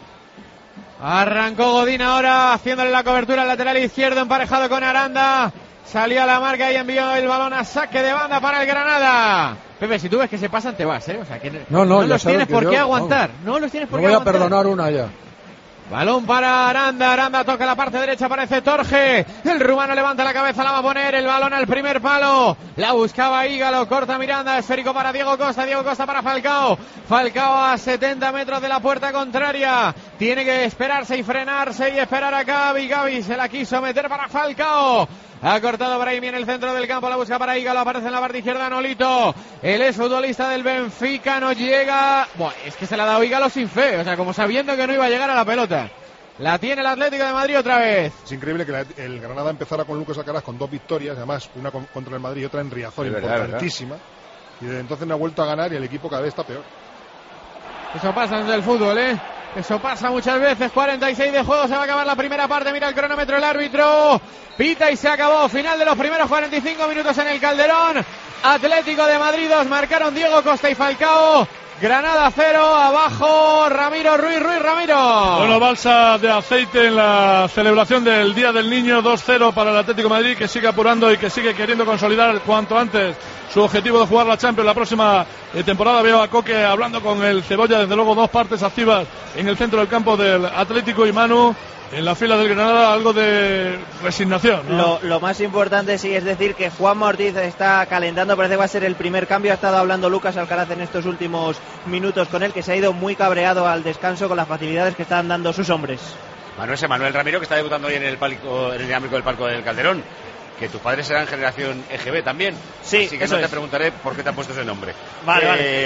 Speaker 3: Arrancó Godín ahora, haciéndole la cobertura al lateral izquierdo, emparejado con Aranda. Salió a la marca y envió el balón a saque de banda para el Granada. Pepe, si tú ves que se pasan, te vas, ¿eh? O sea, que
Speaker 2: No, no, ya
Speaker 3: los
Speaker 2: sabes
Speaker 3: tienes
Speaker 2: que
Speaker 3: por
Speaker 2: yo-
Speaker 3: qué aguantar.
Speaker 2: vamos.
Speaker 3: No los tienes por
Speaker 2: No
Speaker 3: qué
Speaker 2: voy a
Speaker 3: aguantar.
Speaker 2: perdonar una ya.
Speaker 3: Balón para Aranda, Aranda toca la parte derecha, aparece Torge, el rumano levanta la cabeza, la va a poner, el balón al primer palo, la buscaba Ígalo, corta Miranda, esférico para Diego Costa, Diego Costa para Falcao, Falcao a setenta metros de la puerta contraria, tiene que esperarse y frenarse y esperar a Gavi, Gavi se la quiso meter para Falcao. Ha cortado Brahimi en el centro del campo, la busca para Ígalo, aparece en la parte izquierda Nolito, el exfutbolista del Benfica no llega, bueno, es que se la ha dado Ígalo sin fe, o sea, como sabiendo que no iba a llegar a la pelota. La tiene el Atlético de Madrid otra vez.
Speaker 15: Es increíble que la- el Granada empezara con Lucas Alcaraz con dos victorias, además una con- contra el Madrid y otra en Riazor,
Speaker 1: Es verdad,
Speaker 15: importantísima. Y desde entonces no ha vuelto a ganar y el equipo cada vez está peor.
Speaker 3: Eso pasa en el fútbol, ¿eh? Eso pasa muchas veces. cuarenta y seis de juego, se va a acabar la primera parte. Mira el cronómetro, el árbitro pita y se acabó. Final de los primeros cuarenta y cinco minutos en el Calderón. Atlético de Madrid dos, marcaron Diego Costa y Falcao. Granada cero, abajo Ramiro Ruiz, Ruiz Ramiro.
Speaker 11: Bueno, balsa de aceite en la celebración del Día del Niño, dos cero para el Atlético de Madrid, que sigue apurando y que sigue queriendo consolidar cuanto antes su objetivo de jugar la Champions la próxima eh, temporada. Veo a Coque hablando con el Cebolla, desde luego dos partes activas en el centro del campo del Atlético, y Manu en la fila del Granada, algo de resignación, ¿no?
Speaker 12: Lo, lo más importante sí es decir que Juan Ortiz está calentando, parece que va a ser el primer cambio. Ha estado hablando Lucas Alcaraz en estos últimos minutos con él, que se ha ido muy cabreado al descanso con las facilidades que están dando sus hombres.
Speaker 1: Manuel ese Manuel Ramiro, que está debutando hoy en el palco, en el dinámico del palco del Calderón. Que tus padres serán generación E G B también.
Speaker 12: Sí,
Speaker 1: así que
Speaker 12: eso
Speaker 1: no te
Speaker 12: es.
Speaker 1: preguntaré por qué te han puesto ese nombre.
Speaker 12: Vale,
Speaker 1: Eh,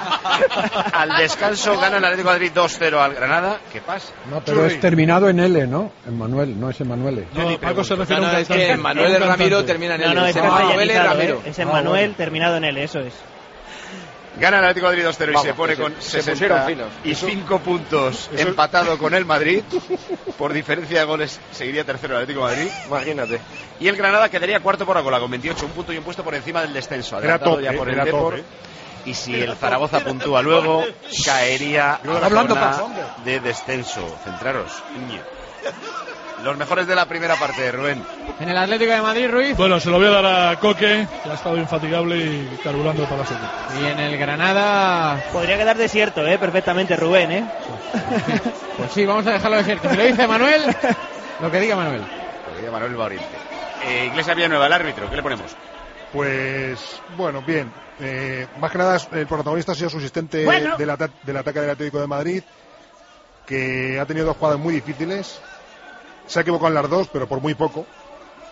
Speaker 1: al descanso gana el Atlético de Madrid dos cero al Granada. ¿Qué pasa?
Speaker 2: No, pero es terminado en L, ¿no? Emmanuel, no es Emanuele.
Speaker 11: No, Paco se refiere
Speaker 14: No,
Speaker 11: a
Speaker 14: no,
Speaker 11: un
Speaker 14: es que
Speaker 11: cantante.
Speaker 14: Manuel
Speaker 11: Un
Speaker 14: Ramiro
Speaker 11: cantante.
Speaker 14: termina en
Speaker 12: No,
Speaker 14: L.
Speaker 12: no, es
Speaker 14: Se llama Manuel
Speaker 12: castellanizado,
Speaker 14: Ramiro.
Speaker 12: ¿eh? Es en
Speaker 2: Ah,
Speaker 12: Manuel
Speaker 2: bueno.
Speaker 12: terminado en él, eso es.
Speaker 1: Gana el Atlético de Madrid dos cero y
Speaker 14: Vamos,
Speaker 1: se pone
Speaker 14: que
Speaker 1: con
Speaker 14: se- se pusieron
Speaker 1: sesenta
Speaker 14: finos.
Speaker 1: y cinco puntos,
Speaker 15: eso-
Speaker 1: empatado con el Madrid. Por diferencia de goles seguiría tercero el Atlético de Madrid.
Speaker 13: Imagínate.
Speaker 1: Y el Granada quedaría cuarto por la cola con veintiocho, un punto y un puesto por encima del descenso.
Speaker 15: Era
Speaker 1: Adelantado
Speaker 15: top,
Speaker 1: ya
Speaker 15: eh,
Speaker 1: por el
Speaker 15: era top,
Speaker 1: Depor.
Speaker 15: eh.
Speaker 1: Y si el Zaragoza puntúa luego, caería a la
Speaker 2: hablando
Speaker 1: zona
Speaker 2: para hombre.
Speaker 1: de descenso. Centraros, niño. Los mejores de la primera parte, Rubén.
Speaker 3: En el Atlético de Madrid, Ruiz.
Speaker 11: Bueno, se lo voy a dar a Coque, que ha estado infatigable y carburando para su equipo.
Speaker 3: Y en el Granada,
Speaker 12: Podría quedar desierto, ¿eh? Perfectamente, Rubén, ¿eh?
Speaker 3: pues sí, vamos a dejarlo desierto. Si lo dice Manuel, lo que diga Manuel.
Speaker 1: Lo diría Manuel Bauriente. Eh, Iglesia Villanueva, el árbitro, ¿qué le ponemos?
Speaker 15: Pues bueno, bien. Eh, más que nada el protagonista ha sido su asistente
Speaker 12: Bueno.
Speaker 15: del, ata- del ataque del Atlético de Madrid, que ha tenido dos jugadas muy difíciles. Se ha equivocado en las dos, pero por muy poco.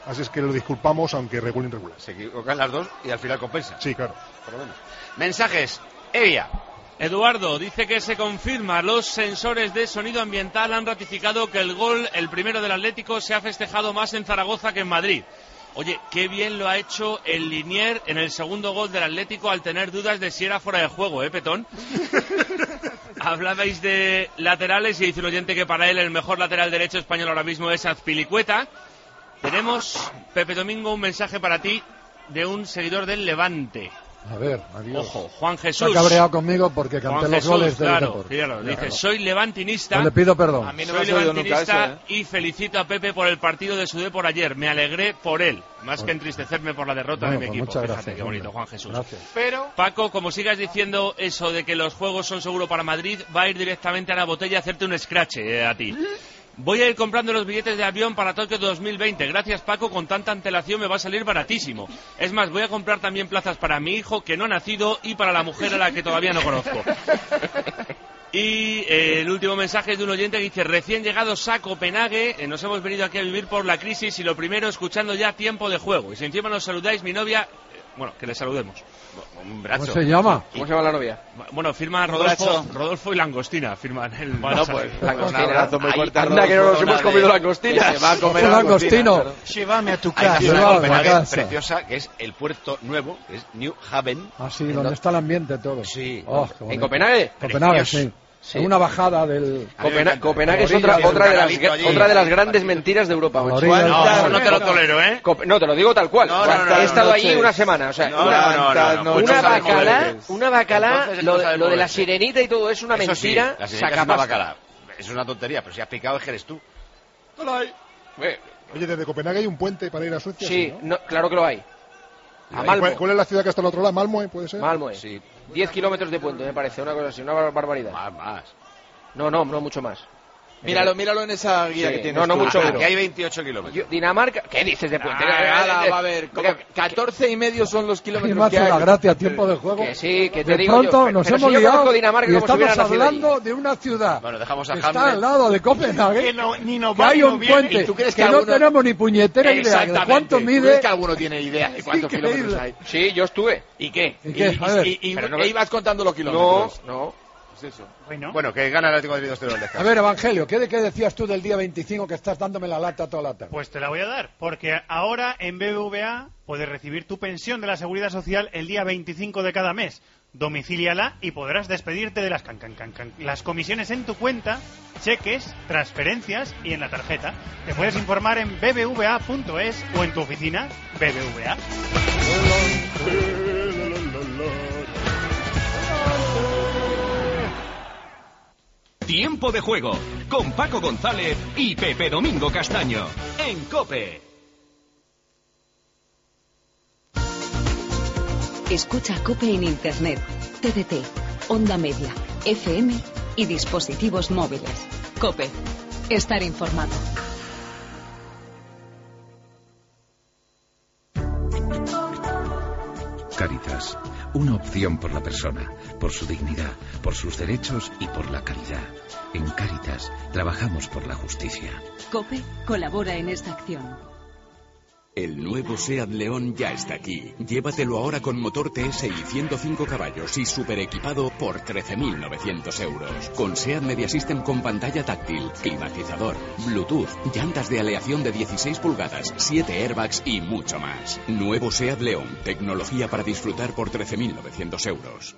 Speaker 15: Así es que lo disculpamos, aunque regular irregular.
Speaker 1: Se equivocan las dos y al final compensa.
Speaker 15: Sí, claro.
Speaker 1: Por lo menos. Mensajes. Evia.
Speaker 11: Eduardo dice que se confirma, los sensores de sonido ambiental han ratificado que el gol, el primero del Atlético, se ha festejado más en Zaragoza que en Madrid. Oye, qué bien lo ha hecho el Linier en el segundo gol del Atlético al tener dudas de si era fuera de juego, ¿eh, Petón? Hablabais de laterales y dice un oyente que para él el mejor lateral derecho español ahora mismo es Azpilicueta. Tenemos, Pepe Domingo, un mensaje para ti de un seguidor del Levante.
Speaker 2: A ver, adiós.
Speaker 11: Ojo, Juan Jesús.
Speaker 2: Se ha cabreado conmigo porque canté
Speaker 11: Juan
Speaker 2: los
Speaker 11: Jesús,
Speaker 2: goles del
Speaker 11: claro,
Speaker 2: deporte.
Speaker 11: claro, dice,
Speaker 2: Claro.
Speaker 11: soy levantinista.
Speaker 2: No le pido perdón.
Speaker 11: A mí no
Speaker 2: Soy
Speaker 11: me ha oído nunca
Speaker 2: levantinista
Speaker 11: eso, ¿eh? Y felicito a Pepe por el partido de su Depor ayer. Me alegré por él, más que entristecerme por la derrota
Speaker 2: Bueno,
Speaker 11: de mi
Speaker 2: pues
Speaker 11: equipo.
Speaker 2: muchas
Speaker 11: Fíjate
Speaker 2: gracias,
Speaker 11: qué bonito,
Speaker 2: hombre.
Speaker 11: Juan Jesús.
Speaker 2: Gracias.
Speaker 11: Pero, Paco, como sigas diciendo eso de que los juegos son seguro para Madrid, va a ir directamente a la botella a hacerte un scratch eh, a ti. Voy a ir comprando los billetes de avión para Tokio dos mil veinte. Gracias, Paco, con tanta antelación me va a salir baratísimo. Es más, voy a comprar también plazas para mi hijo que no ha nacido y para la mujer a la que todavía no conozco. Y eh, el último mensaje es de un oyente que dice, recién llegados a Copenhague, eh, nos hemos venido aquí a vivir por la crisis y lo primero escuchando ya Tiempo de Juego. Y si encima nos saludáis, mi novia, eh, bueno, que le saludemos. Un brazo.
Speaker 2: ¿Cómo se llama?
Speaker 13: ¿Cómo se llama la novia?
Speaker 11: Bueno, firma Rodolfo, Rodolfo y Langostina, firman el
Speaker 13: Bueno,
Speaker 11: mensaje.
Speaker 13: pues, Langostina. Un abrazo muy fuerte a Anda, que no nos
Speaker 1: Rodolfo,
Speaker 13: hemos
Speaker 1: una
Speaker 13: comido
Speaker 1: de-
Speaker 13: langostinas.
Speaker 1: que se va a comer
Speaker 2: Un langostino.
Speaker 1: claro.
Speaker 9: Llévame a tu
Speaker 1: Hay
Speaker 9: casa.
Speaker 1: una
Speaker 2: Llévame a
Speaker 1: Copenhague
Speaker 2: casa.
Speaker 1: preciosa que es el puerto nuevo, que es New Haven.
Speaker 2: Ah, sí, donde está el ambiente todo.
Speaker 1: Sí.
Speaker 2: Oh, qué
Speaker 13: ¿En
Speaker 2: bonito.
Speaker 13: Copenhague?
Speaker 2: Copenhague,
Speaker 1: Precioso.
Speaker 2: sí. En una bajada del...
Speaker 13: Copena- Copenhague es
Speaker 2: Orilla
Speaker 13: otra,
Speaker 2: del
Speaker 13: otra, de las,
Speaker 1: Canalito allí.
Speaker 13: otra de las grandes mentiras de Europa. macho.
Speaker 2: orilla del
Speaker 1: No,
Speaker 2: canal.
Speaker 1: eso no te lo tolero, ¿eh?
Speaker 13: Cop- No, te lo digo tal cual.
Speaker 1: No,
Speaker 13: O sea,
Speaker 1: no, no,
Speaker 13: he
Speaker 1: no,
Speaker 13: estado
Speaker 1: no,
Speaker 13: allí
Speaker 1: noches.
Speaker 13: una semana. O sea,
Speaker 1: No,
Speaker 13: una,
Speaker 1: no, no, no,
Speaker 13: una
Speaker 1: no sabe
Speaker 13: bacala,
Speaker 1: moverse.
Speaker 13: una bacala,
Speaker 1: Entonces
Speaker 13: lo,
Speaker 1: no sabe
Speaker 13: lo de la
Speaker 1: moverse.
Speaker 13: sirenita y todo es una
Speaker 1: Eso sí,
Speaker 13: mentira.
Speaker 1: la sirenita es una
Speaker 13: sacapasta.
Speaker 1: bacala. Es una tontería, pero si has picado es que eres tú.
Speaker 13: Eh,
Speaker 15: Oye, desde Copenhague hay un puente para ir a Suecia.
Speaker 13: Sí,
Speaker 15: ¿no?
Speaker 13: no, claro que lo hay. A
Speaker 15: ¿Cuál,
Speaker 13: Malmo.
Speaker 15: cuál es la ciudad que está al otro lado? ¿Malmo, puede ser?
Speaker 13: Malmo,
Speaker 1: Sí.
Speaker 13: diez kilómetros de puente, me parece, una cosa así, una bar- barbaridad.
Speaker 1: Más, más.
Speaker 13: No, no, no mucho más.
Speaker 14: Míralo, míralo en esa guía
Speaker 13: Sí,
Speaker 14: que tienes.
Speaker 13: no, no
Speaker 14: tú.
Speaker 13: mucho.
Speaker 1: Aquí hay veintiocho kilómetros.
Speaker 13: Yo- Dinamarca, ¿qué dices de puente?
Speaker 14: Ah,
Speaker 13: Eh,
Speaker 14: nada,
Speaker 13: eh,
Speaker 14: va a ver, como
Speaker 13: eh,
Speaker 14: catorce y medio son los
Speaker 2: Y
Speaker 14: kilómetros
Speaker 2: me
Speaker 14: que
Speaker 2: hace
Speaker 14: hay.
Speaker 2: la gracia, tiempo de juego.
Speaker 13: Que sí, que te
Speaker 2: De
Speaker 13: digo
Speaker 2: pronto
Speaker 13: yo.
Speaker 2: nos
Speaker 13: Pero si
Speaker 2: hemos
Speaker 13: yo
Speaker 2: liado
Speaker 13: conozco Dinamarca
Speaker 2: y
Speaker 13: como si hubiera
Speaker 2: estamos
Speaker 13: nacido allí.
Speaker 2: hablando de una ciudad
Speaker 1: Bueno, dejamos a
Speaker 2: que está
Speaker 1: Hamlet.
Speaker 2: al lado de Copenhague,
Speaker 9: Que no, ni nos
Speaker 2: que
Speaker 9: va
Speaker 2: hay
Speaker 9: ni nos
Speaker 2: un
Speaker 9: viene.
Speaker 2: puente
Speaker 14: ¿Y tú crees
Speaker 2: que,
Speaker 14: que
Speaker 2: no
Speaker 14: alguno-
Speaker 2: tenemos ni puñetera idea de
Speaker 14: Exactamente.
Speaker 2: cuánto
Speaker 14: ¿Tú crees
Speaker 2: mide.
Speaker 14: que alguno tiene idea de cuántos
Speaker 2: Increíble.
Speaker 14: kilómetros hay?
Speaker 13: Sí, yo estuve.
Speaker 14: ¿Y qué?
Speaker 2: ¿Y qué? A ver.
Speaker 14: y- y-
Speaker 13: Pero no
Speaker 14: e
Speaker 13: me-
Speaker 14: ibas contando los
Speaker 13: No,
Speaker 14: kilómetros.
Speaker 13: no.
Speaker 14: Pues eso.
Speaker 9: Bueno,
Speaker 1: Bueno, que gana el Atlético de Madrid dos cero al
Speaker 2: A
Speaker 1: descanso.
Speaker 2: ver, Evangelio, ¿qué, de qué decías tú del día veinticinco que estás dándome la lata toda la tarde?
Speaker 5: Pues te la voy a dar, porque ahora en B B V A puedes recibir tu pensión de la Seguridad Social el día veinticinco de cada mes. Domicíliala y podrás despedirte de las, can, can, can, can, las comisiones en tu cuenta, cheques, transferencias y en la tarjeta. Te puedes informar en b b v a punto es o en tu oficina B B V A.
Speaker 17: Tiempo de juego con Paco González y Pepe Domingo Castaño en COPE.
Speaker 20: Escucha COPE en Internet, T D T, Onda Media, F M y dispositivos móviles. COPE. Estar informado.
Speaker 18: Cáritas, una opción por la persona, por su dignidad, por sus derechos y por la calidad. En Cáritas trabajamos por la justicia.
Speaker 20: COPE colabora en esta acción.
Speaker 10: El nuevo SEAT León ya está aquí. Llévatelo ahora con motor T S I ciento cinco caballos y super equipado por trece mil novecientos euros. Con SEAT Media System con pantalla táctil, climatizador, Bluetooth, llantas de aleación de dieciséis pulgadas, siete airbags y mucho más. Nuevo SEAT León, tecnología para disfrutar por trece mil novecientos euros.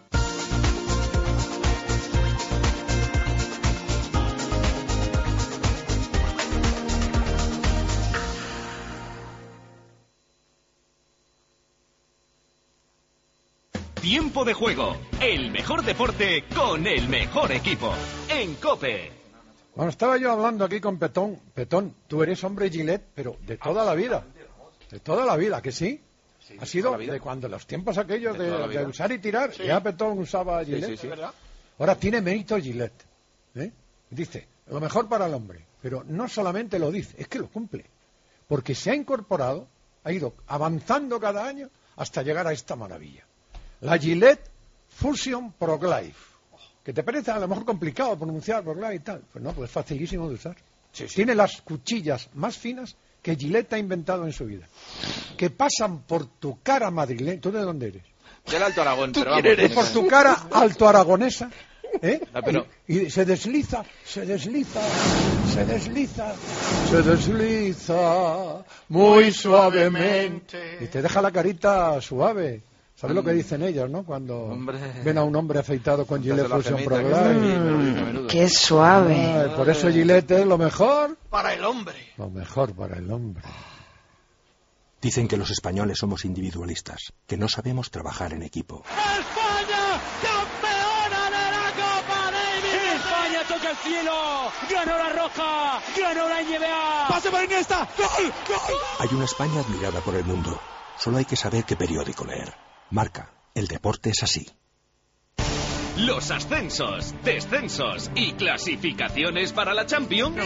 Speaker 17: Tiempo de juego, el mejor deporte con el mejor equipo en COPE.
Speaker 2: Bueno, estaba yo hablando aquí con Petón. Petón, tú eres hombre Gillette, pero de toda la vida. De toda la vida, ¿que sí? ha sido de cuando los tiempos aquellos de,
Speaker 14: toda la
Speaker 2: de
Speaker 14: vida.
Speaker 2: usar y tirar.
Speaker 14: Sí.
Speaker 2: Ya Petón usaba
Speaker 14: Sí,
Speaker 2: Gillette.
Speaker 14: sí, sí. ¿Verdad?
Speaker 2: Ahora tiene mérito Gillette. ¿eh? Dice, lo mejor para el hombre. Pero no solamente lo dice, es que lo cumple. Porque se ha incorporado, ha ido avanzando cada año hasta llegar a esta maravilla. La Gillette Fusion ProGlife. Que te parece a lo mejor complicado pronunciar ProGlife y tal. Pues no, pues es facilísimo de usar. Tiene las cuchillas más finas que Gillette ha inventado en su vida, que pasan por tu cara madrileña. ¿Tú de dónde eres?
Speaker 14: Del Alto Aragón,
Speaker 2: ¿Tú
Speaker 14: pero
Speaker 2: quién
Speaker 14: vamos.
Speaker 2: eres? Por tu cara alto aragonesa, ¿eh?
Speaker 14: Ah, pero-
Speaker 2: y, y se desliza, se desliza, se desliza, se desliza muy suavemente. Y te deja la carita suave. ¿Sabes lo que dicen ellos, no? Cuando ven a un hombre afeitado con Gillette Fusion Pro Glide.
Speaker 19: Qué suave.
Speaker 2: Ay, por eso Gillette es lo mejor.
Speaker 9: Para el hombre.
Speaker 2: Lo mejor para el hombre.
Speaker 21: Dicen que los españoles somos individualistas, que no sabemos trabajar en equipo.
Speaker 3: ¡España, campeona de la Copa Davis! ¡España toca el cielo! ¡Ganó la Roja! ¡Ganó la N B A! ¡Pase por Iniesta! ¡Gol! ¡Gol!
Speaker 21: Hay una España admirada por el mundo. Solo hay que saber qué periódico leer. Marca, el deporte es así.
Speaker 22: Los ascensos, descensos y clasificaciones para la Champions.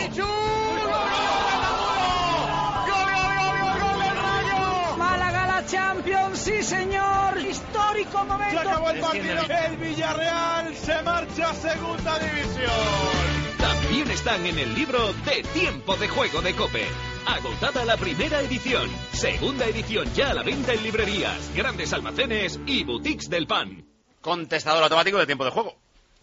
Speaker 19: Málaga la Champions, sí señor. Histórico momento.
Speaker 3: Se acabó el partido. El Villarreal se marcha a segunda división.
Speaker 22: También están en el libro de Tiempo de Juego de COPE. Agotada la primera edición. Segunda edición ya a la venta en librerías, grandes almacenes y boutiques del pan.
Speaker 1: Contestador automático de Tiempo de Juego.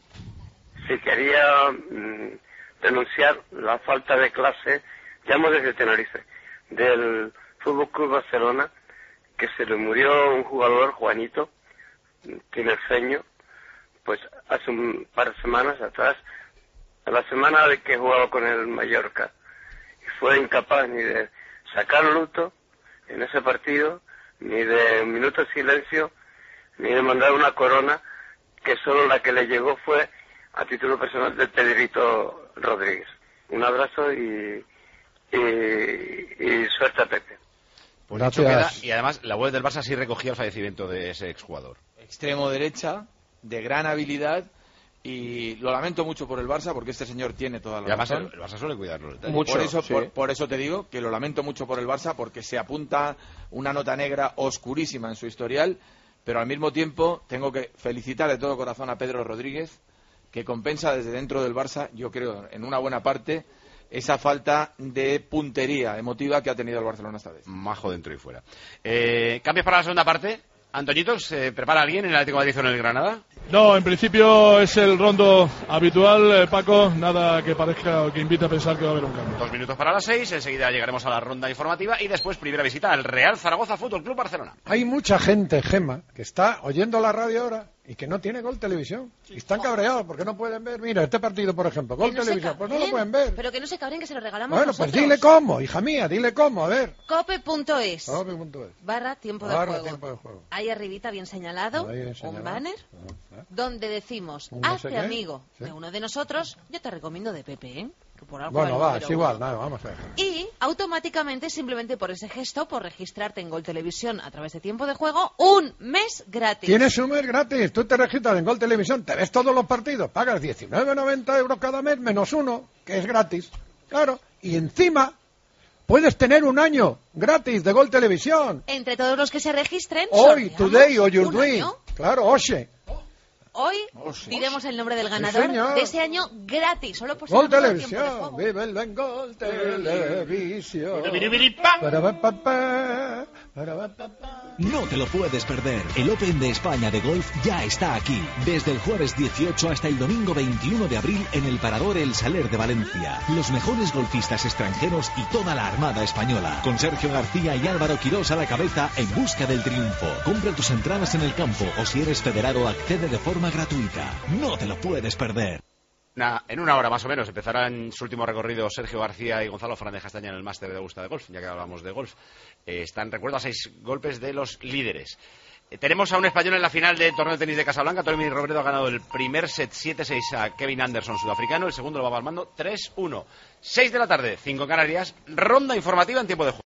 Speaker 23: Sí, quería mm, denunciar la falta de clase, llamo desde Tenerife, del Fútbol Club Barcelona, que se le murió un jugador, Juanito, tinerfeño, pues hace un par de semanas atrás, a la semana de que jugaba con el Mallorca, y fue incapaz ni de sacar luto en ese partido, ni de un minuto de silencio, ni de mandar una corona, que solo la que le llegó fue a título personal de Pedrito Rodríguez. Un abrazo y, y, y suerte a Pepe.
Speaker 1: Pues dicho queda, y además la web del Barça sí recogía el fallecimiento de ese exjugador.
Speaker 14: Extremo derecha, de gran habilidad, y lo lamento mucho por el Barça porque este señor tiene toda la
Speaker 1: Y además
Speaker 14: razón.
Speaker 1: el, el Barça suele cuidarlo. el detalle.
Speaker 14: Mucho, por, eso,
Speaker 1: sí.
Speaker 14: por, por eso te digo que lo lamento mucho por el Barça porque se apunta una nota negra oscurísima en su historial, pero al mismo tiempo tengo que felicitar de todo corazón a Pedro Rodríguez, que compensa desde dentro del Barça, yo creo, en una buena parte, esa falta de puntería emotiva que ha tenido el Barcelona esta vez.
Speaker 1: Majo dentro y fuera. Eh, ¿Cambios para la segunda parte? Antoñito, ¿se prepara alguien en el Atlético de Madrid o en el Granada?
Speaker 11: No, en principio es el rondo habitual, eh, Paco, nada que parezca o que invite a pensar que va a haber un cambio.
Speaker 1: Dos minutos para las seis, enseguida llegaremos a la ronda informativa y después primera visita al Real Zaragoza Fútbol Club Barcelona.
Speaker 2: Hay mucha gente, Gema, que está oyendo la radio ahora y que no tiene Gol Televisión. Y están cabreados porque no pueden ver. Mira, este partido, por ejemplo, Gol
Speaker 16: Que no se
Speaker 2: Televisión, pues no lo
Speaker 16: cabren,
Speaker 2: pueden ver.
Speaker 16: Pero que no se cabren, que se lo regalamos
Speaker 2: Bueno,
Speaker 16: nosotros.
Speaker 2: pues dile cómo, hija mía, dile cómo, a ver.
Speaker 16: Cope.es
Speaker 2: Cope punto es.
Speaker 16: barra tiempo de
Speaker 2: Barra
Speaker 16: juego.
Speaker 2: tiempo de juego.
Speaker 16: Ahí arribita bien señalado,
Speaker 2: Ahí bien señalado.
Speaker 16: un banner donde decimos,
Speaker 2: Un no sé
Speaker 16: hazte
Speaker 2: qué.
Speaker 16: amigo
Speaker 2: Sí.
Speaker 16: de uno de nosotros, yo te recomiendo de Pepe, ¿eh? Que por algo
Speaker 2: Bueno,
Speaker 16: el
Speaker 2: va,
Speaker 16: número
Speaker 2: es igual,
Speaker 16: uno.
Speaker 2: nada, vamos a ver.
Speaker 16: Y automáticamente, simplemente por ese gesto, por registrarte en Gol Televisión a través de tiempo de juego, un mes gratis.
Speaker 2: Tienes un mes gratis, tú te registras en Gol Televisión, te ves todos los partidos, pagas diecinueve noventa euros cada mes, menos uno, que es gratis. Claro, y encima puedes tener un año gratis de Gol Televisión.
Speaker 16: Entre todos los que se registren,
Speaker 2: Hoy,
Speaker 16: sorteamos
Speaker 2: today, or you're
Speaker 16: un
Speaker 2: doing.
Speaker 16: año.
Speaker 2: Claro, Oshe.
Speaker 16: Hoy
Speaker 2: Oh, sí.
Speaker 16: diremos el nombre del ganador
Speaker 2: señor.
Speaker 16: de ese año gratis, solo por ser
Speaker 2: Gol
Speaker 16: amigo de Tiempo de
Speaker 2: Televisión,
Speaker 16: Juego.
Speaker 2: vive el en Gol Televisión.
Speaker 17: Biribiripam.
Speaker 2: Parabapapá, parabapapá.
Speaker 17: No te lo puedes perder. El Open de España de golf ya está aquí. Desde el jueves dieciocho hasta el domingo veintiuno de abril en el Parador El Saler de Valencia. Los mejores golfistas extranjeros y toda la Armada Española. Con Sergio García y Álvaro Quirós a la cabeza en busca del triunfo. Compra tus entradas en el campo o si eres federado accede de forma gratuita. No te lo puedes perder.
Speaker 1: Una- en una hora más o menos empezarán su último recorrido Sergio García y Gonzalo Fernández Castaña en el máster de Augusta de golf, ya que hablamos de golf. Eh, están, recuerdo, a seis golpes de los líderes. Eh, tenemos a un español en la final del torneo de tenis de Casablanca. Tony Robredo ha ganado el primer set siete seis a Kevin Anderson, sudafricano. El segundo lo va palmando tres uno. seis de la tarde, cinco en Canarias. Ronda informativa en tiempo de juego.